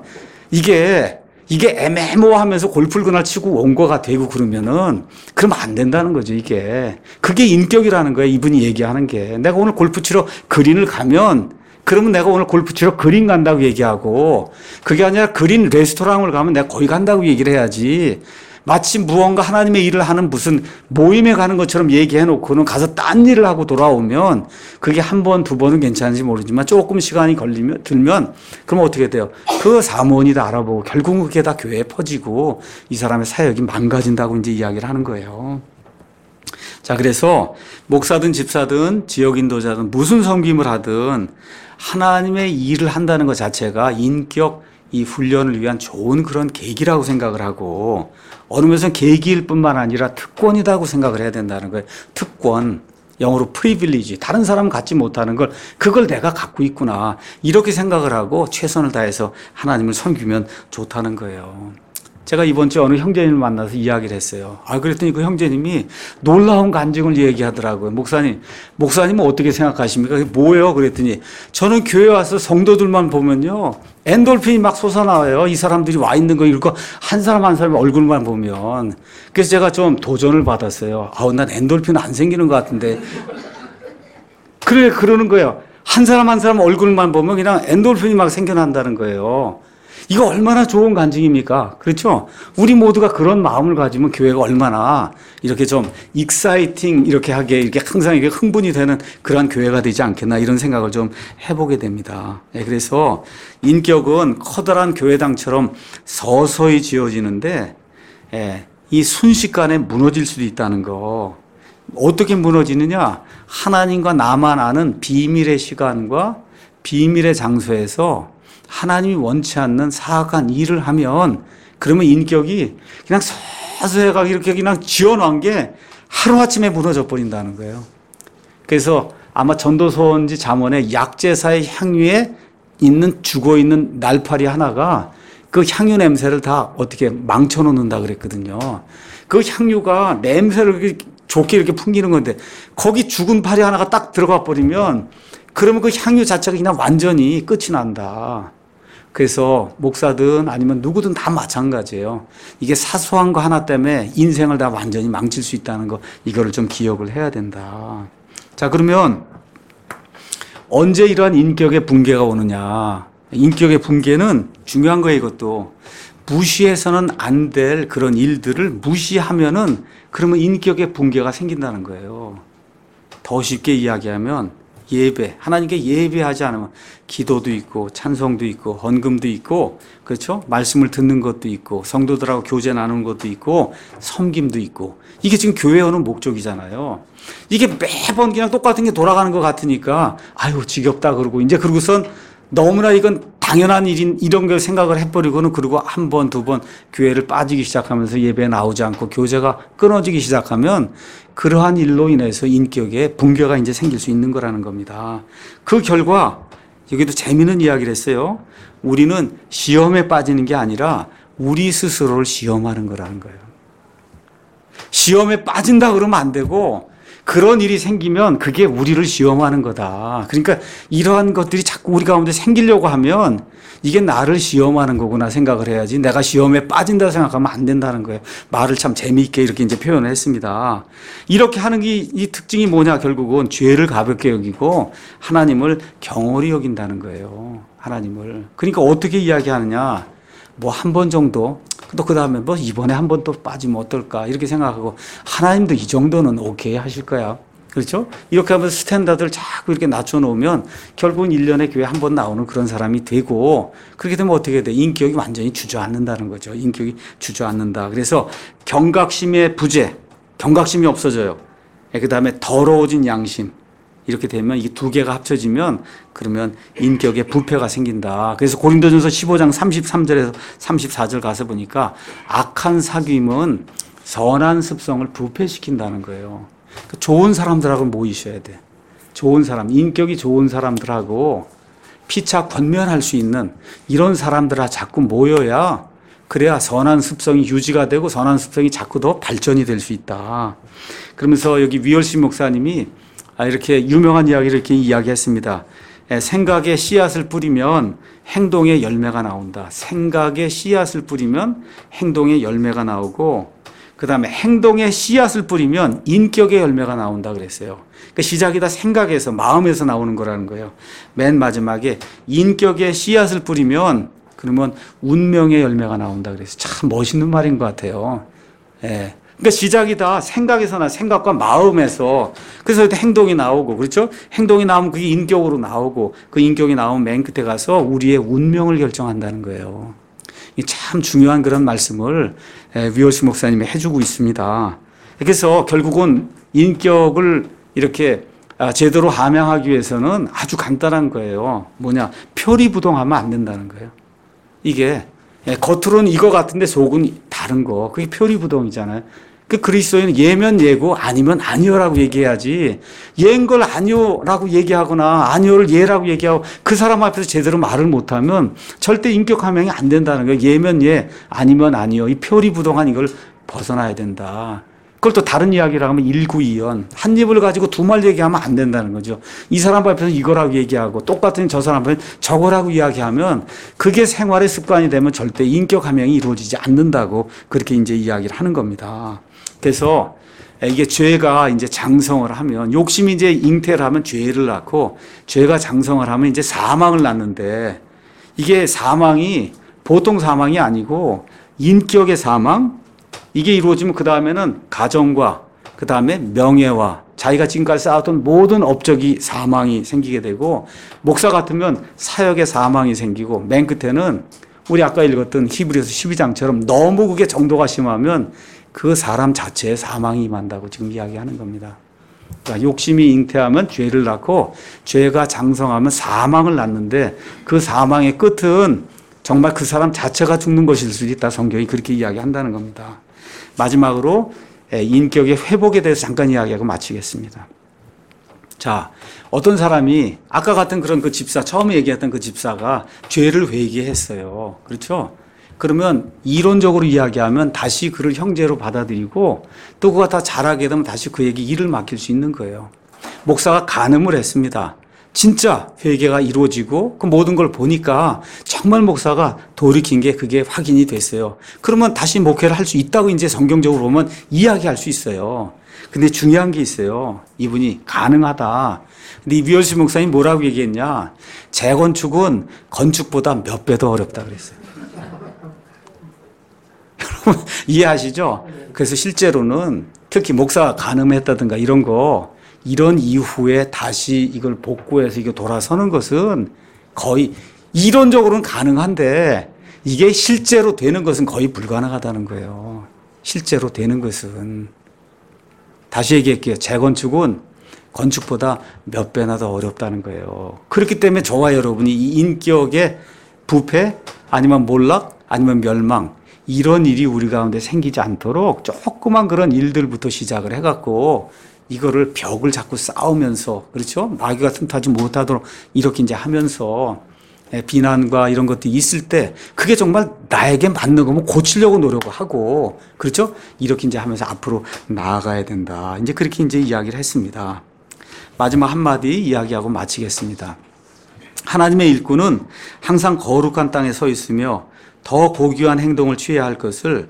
이게 이게 애매모호하면서 골프를 그날 치고 온 거가 되고 그러면은 그러면 안 된다는 거죠 이게. 그게 인격이라는 거예요 이분이 얘기하는 게. 내가 오늘 골프 치러 그린을 가면 그러면 내가 오늘 골프 치러 그린 간다고 얘기하고 그게 아니라 그린 레스토랑을 가면 내가 거기 간다고 얘기를 해야지. 마치 무언가 하나님의 일을 하는 무슨 모임에 가는 것처럼 얘기해 놓고는 가서 딴 일을 하고 돌아오면 그게 한 번, 두 번은 괜찮은지 모르지만 조금 시간이 걸리면, 들면 그러면 어떻게 돼요? 그 사모원이 다 알아보고 결국은 그게 다 교회에 퍼지고 이 사람의 사역이 망가진다고 이제 이야기를 하는 거예요. 자, 그래서 목사든 집사든 지역인도자든 무슨 섬김을 하든 하나님의 일을 한다는 것 자체가 인격 이 훈련을 위한 좋은 그런 계기라고 생각을 하고 어느 면에서는 계기일 뿐만 아니라 특권이라고 생각을 해야 된다는 거예요. 특권, 영어로 프리빌리지, 다른 사람은 갖지 못하는 걸 그걸 내가 갖고 있구나 이렇게 생각을 하고 최선을 다해서 하나님을 섬기면 좋다는 거예요. 제가 이번 주에 어느 형제님을 만나서 이야기를 했어요. 아, 그랬더니 그 형제님이 놀라운 간증을 얘기하더라고요. 목사님, 목사님은 어떻게 생각하십니까? 그게 뭐예요? 그랬더니 저는 교회 와서 성도들만 보면요. 엔돌핀이 막 솟아나와요. 이 사람들이 와 있는 거 이렇게 한 사람 한 사람 얼굴만 보면. 그래서 제가 좀 도전을 받았어요. 아우, 난 엔돌핀 안 생기는 것 같은데. 그래, 그러는 거예요. 한 사람 한 사람 얼굴만 보면 그냥 엔돌핀이 막 생겨난다는 거예요. 이거 얼마나 좋은 간증입니까? 그렇죠? 우리 모두가 그런 마음을 가지면 교회가 얼마나 이렇게 좀 익사이팅 이렇게 하게 이렇게 항상 이렇게 흥분이 되는 그러한 교회가 되지 않겠나 이런 생각을 좀 해보게 됩니다. 네, 그래서 인격은 커다란 교회당처럼 서서히 지어지는데 예, 이 순식간에 무너질 수도 있다는 거. 어떻게 무너지느냐? 하나님과 나만 아는 비밀의 시간과 비밀의 장소에서 하나님이 원치 않는 사악한 일을 하면 그러면 인격이 그냥 서서해가 이렇게 그냥 지어놓은 게 하루아침에 무너져 버린다는 거예요. 그래서 아마 전도서원지 잠언에 약제사의 향유에 있는 죽어있는 날파리 하나가 그 향유 냄새를 다 어떻게 망쳐놓는다 그랬거든요. 그 향유가 냄새를 이렇게 좋게 이렇게 풍기는 건데 거기 죽은 파리 하나가 딱 들어가 버리면 그러면 그 향유 자체가 그냥 완전히 끝이 난다. 그래서 목사든 아니면 누구든 다 마찬가지예요. 이게 사소한 거 하나 때문에 인생을 다 완전히 망칠 수 있다는 거, 이거를 좀 기억을 해야 된다. 자, 그러면 언제 이러한 인격의 붕괴가 오느냐? 인격의 붕괴는 중요한 거예요. 이것도 무시해서는 안 될 그런 일들을 무시하면은 그러면 인격의 붕괴가 생긴다는 거예요. 더 쉽게 이야기하면 예배, 하나님께 예배하지 않으면 기도도 있고 찬송도 있고 헌금도 있고, 그렇죠? 말씀을 듣는 것도 있고 성도들하고 교제 나누는 것도 있고 섬김도 있고, 이게 지금 교회 오는 목적이잖아요. 이게 매번 그냥 똑같은 게 돌아가는 것 같으니까 아유 지겹다 그러고 이제 그러고선 너무나 이건 당연한 일인 이런 걸 생각을 해버리고는, 그리고 한 번, 두 번 교회를 빠지기 시작하면서 예배에 나오지 않고 교제가 끊어지기 시작하면 그러한 일로 인해서 인격에 붕괴가 이제 생길 수 있는 거라는 겁니다. 그 결과 여기도 재미있는 이야기를 했어요. 우리는 시험에 빠지는 게 아니라 우리 스스로를 시험하는 거라는 거예요. 시험에 빠진다 그러면 안 되고 그런 일이 생기면 그게 우리를 시험하는 거다. 그러니까 이러한 것들이 자꾸 우리 가운데 생기려고 하면 이게 나를 시험하는 거구나 생각을 해야지, 내가 시험에 빠진다 생각하면 안 된다는 거예요. 말을 참 재미있게 이렇게 이제 표현을 했습니다. 이렇게 하는 게 이 특징이 뭐냐? 결국은 죄를 가볍게 여기고 하나님을 경홀히 여긴다는 거예요. 하나님을. 그러니까 어떻게 이야기하느냐? 뭐 한 번 정도, 또 그 다음에 뭐 이번에 한 번 또 빠지면 어떨까 이렇게 생각하고, 하나님도 이 정도는 오케이 하실 거야. 그렇죠? 이렇게 하면서 스탠다드를 자꾸 이렇게 낮춰놓으면 결국은 일 년에 교회 한 번 나오는 그런 사람이 되고, 그렇게 되면 어떻게 돼? 인격이 완전히 주저앉는다는 거죠. 인격이 주저앉는다. 그래서 경각심의 부재, 경각심이 없어져요. 그 다음에 더러워진 양심, 이렇게 되면 이게 두 개가 합쳐지면 그러면 인격의 부패가 생긴다. 그래서 고린도전서 십오 장 삼십삼 절에서 삼십사 절 가서 보니까 악한 사귐은 선한 습성을 부패시킨다는 거예요. 그러니까 좋은 사람들하고 모이셔야 돼. 좋은 사람, 인격이 좋은 사람들하고 피차 권면할 수 있는 이런 사람들하고 자꾸 모여야, 그래야 선한 습성이 유지가 되고 선한 습성이 자꾸 더 발전이 될 수 있다. 그러면서 여기 위얼신 목사님이 이렇게 유명한 이야기를 이렇게 이야기했습니다. 생각에 씨앗을 뿌리면 행동의 열매가 나온다. 생각에 씨앗을 뿌리면 행동의 열매가 나오고, 그 다음에 행동에 씨앗을 뿌리면 인격의 열매가 나온다 그랬어요. 그러니까 시작이 다 생각에서, 마음에서 나오는 거라는 거예요. 맨 마지막에 인격에 씨앗을 뿌리면 그러면 운명의 열매가 나온다 그랬어요. 참 멋있는 말인 것 같아요. 예. 그러니까 시작이 다 생각에서나, 생각과 마음에서, 그래서 행동이 나오고, 그렇죠? 행동이 나오면 그게 인격으로 나오고, 그 인격이 나오면 맨 끝에 가서 우리의 운명을 결정한다는 거예요. 이 참 중요한 그런 말씀을 위얼신 목사님이 해주고 있습니다. 그래서 결국은 인격을 이렇게 제대로 함양하기 위해서는 아주 간단한 거예요. 뭐냐? 표리부동하면 안 된다는 거예요. 이게 겉으로는 이거 같은데 속은 다른 거. 그게 표리부동이잖아요. 그 그리스도인은 예면 예고 아니면 아니요라고 얘기해야지, 예인 걸 아니요라고 얘기하거나 아니요를 예라고 얘기하고 그 사람 앞에서 제대로 말을 못하면 절대 인격 함양이 안 된다는 거예요. 예면 예, 아니면 아니요. 이 표리부동한 이걸 벗어나야 된다. 그걸 또 다른 이야기를 하면 일구이연, 한 입을 가지고 두 말 얘기하면 안 된다는 거죠. 이 사람 앞에서 이거라고 얘기하고 똑같은 저 사람 앞에서 저거라고 이야기하면 그게 생활의 습관이 되면 절대 인격 함양이 이루어지지 않는다고 그렇게 이제 이야기를 하는 겁니다. 그래서 이게 죄가 이제 장성을 하면, 욕심이 이제 잉태를 하면 죄를 낳고, 죄가 장성을 하면 이제 사망을 낳는데, 이게 사망이 보통 사망이 아니고 인격의 사망, 이게 이루어지면 그 다음에는 가정과 그 다음에 명예와 자기가 지금까지 쌓았던 모든 업적이 사망이 생기게 되고, 목사 같으면 사역의 사망이 생기고, 맨 끝에는 우리 아까 읽었던 히브리서 십이 장처럼 너무 그게 정도가 심하면 그 사람 자체에 사망이 임한다고 지금 이야기하는 겁니다. 그러니까 욕심이 잉태하면 죄를 낳고 죄가 장성하면 사망을 낳는데 그 사망의 끝은 정말 그 사람 자체가 죽는 것일 수도 있다. 성경이 그렇게 이야기한다는 겁니다. 마지막으로 인격의 회복에 대해서 잠깐 이야기하고 마치겠습니다. 자, 어떤 사람이 아까 같은 그런 그 집사, 처음에 얘기했던 그 집사가 죄를 회개했어요. 그렇죠? 그러면 이론적으로 이야기하면 다시 그를 형제로 받아들이고 또 그가 다 잘하게 되면 다시 그에게 일을 맡길 수 있는 거예요. 목사가 간음을 했습니다. 진짜 회개가 이루어지고 그 모든 걸 보니까 정말 목사가 돌이킨 게 그게 확인이 됐어요. 그러면 다시 목회를 할 수 있다고 이제 성경적으로 보면 이야기할 수 있어요. 근데 중요한 게 있어요. 이분이 가능하다. 근데 이 뮤얼스 목사님 뭐라고 얘기했냐? 재건축은 건축보다 몇 배 더 어렵다 그랬어요. 여러분 이해하시죠? 그래서 실제로는 특히 목사가 간음했다든가 이런 거 이런 이후에 다시 이걸 복구해서 이게 돌아서는 것은 거의 이론적으로는 가능한데 이게 실제로 되는 것은 거의 불가능하다는 거예요. 실제로 되는 것은. 다시 얘기할게요. 재건축은 건축보다 몇 배나 더 어렵다는 거예요. 그렇기 때문에 저와 여러분이 이 인격의 부패 아니면 몰락 아니면 멸망 이런 일이 우리 가운데 생기지 않도록 조그만 그런 일들부터 시작을 해갖고 이거를 벽을 자꾸 쌓으면서 그렇죠? 마귀가 틈타지 못하도록 이렇게 이제 하면서 비난과 이런 것들이 있을 때 그게 정말 나에게 맞는 거면 고치려고 노력을 하고 그렇죠? 이렇게 이제 하면서 앞으로 나아가야 된다. 이제 그렇게 이제 이야기를 했습니다. 마지막 한마디 이야기하고 마치겠습니다. 하나님의 일꾼은 항상 거룩한 땅에 서 있으며 더 고귀한 행동을 취해야 할 것을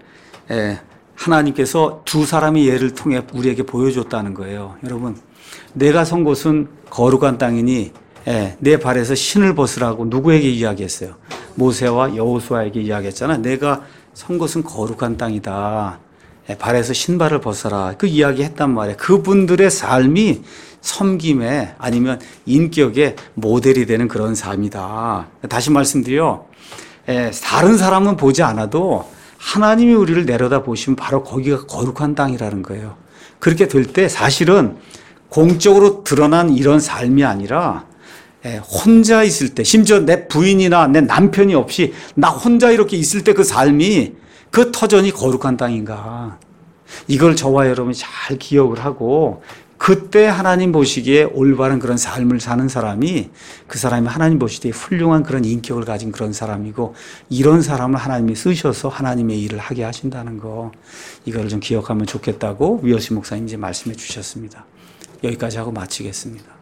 하나님께서 두 사람의 예를 통해 우리에게 보여줬다는 거예요. 여러분, 내가 선 곳은 거룩한 땅이니 내 발에서 신을 벗으라고 누구에게 이야기했어요? 모세와 여호수아에게 이야기했잖아. 내가 선 곳은 거룩한 땅이다. 발에서 신발을 벗어라. 그 이야기했단 말이에요. 그분들의 삶이 섬김에 아니면 인격의 모델이 되는 그런 삶이다. 다시 말씀드려. 다른 사람은 보지 않아도 하나님이 우리를 내려다 보시면 바로 거기가 거룩한 땅이라는 거예요. 그렇게 될 때 사실은 공적으로 드러난 이런 삶이 아니라 혼자 있을 때 심지어 내 부인이나 내 남편이 없이 나 혼자 이렇게 있을 때 그 삶이 그 터전이 거룩한 땅인가. 이걸 저와 여러분이 잘 기억을 하고 그때 하나님 보시기에 올바른 그런 삶을 사는 사람이 그 사람이 하나님 보시기에 훌륭한 그런 인격을 가진 그런 사람이고 이런 사람을 하나님이 쓰셔서 하나님의 일을 하게 하신다는 거 이거를 좀 기억하면 좋겠다고 위어시 목사님 이제 말씀해 주셨습니다. 여기까지 하고 마치겠습니다.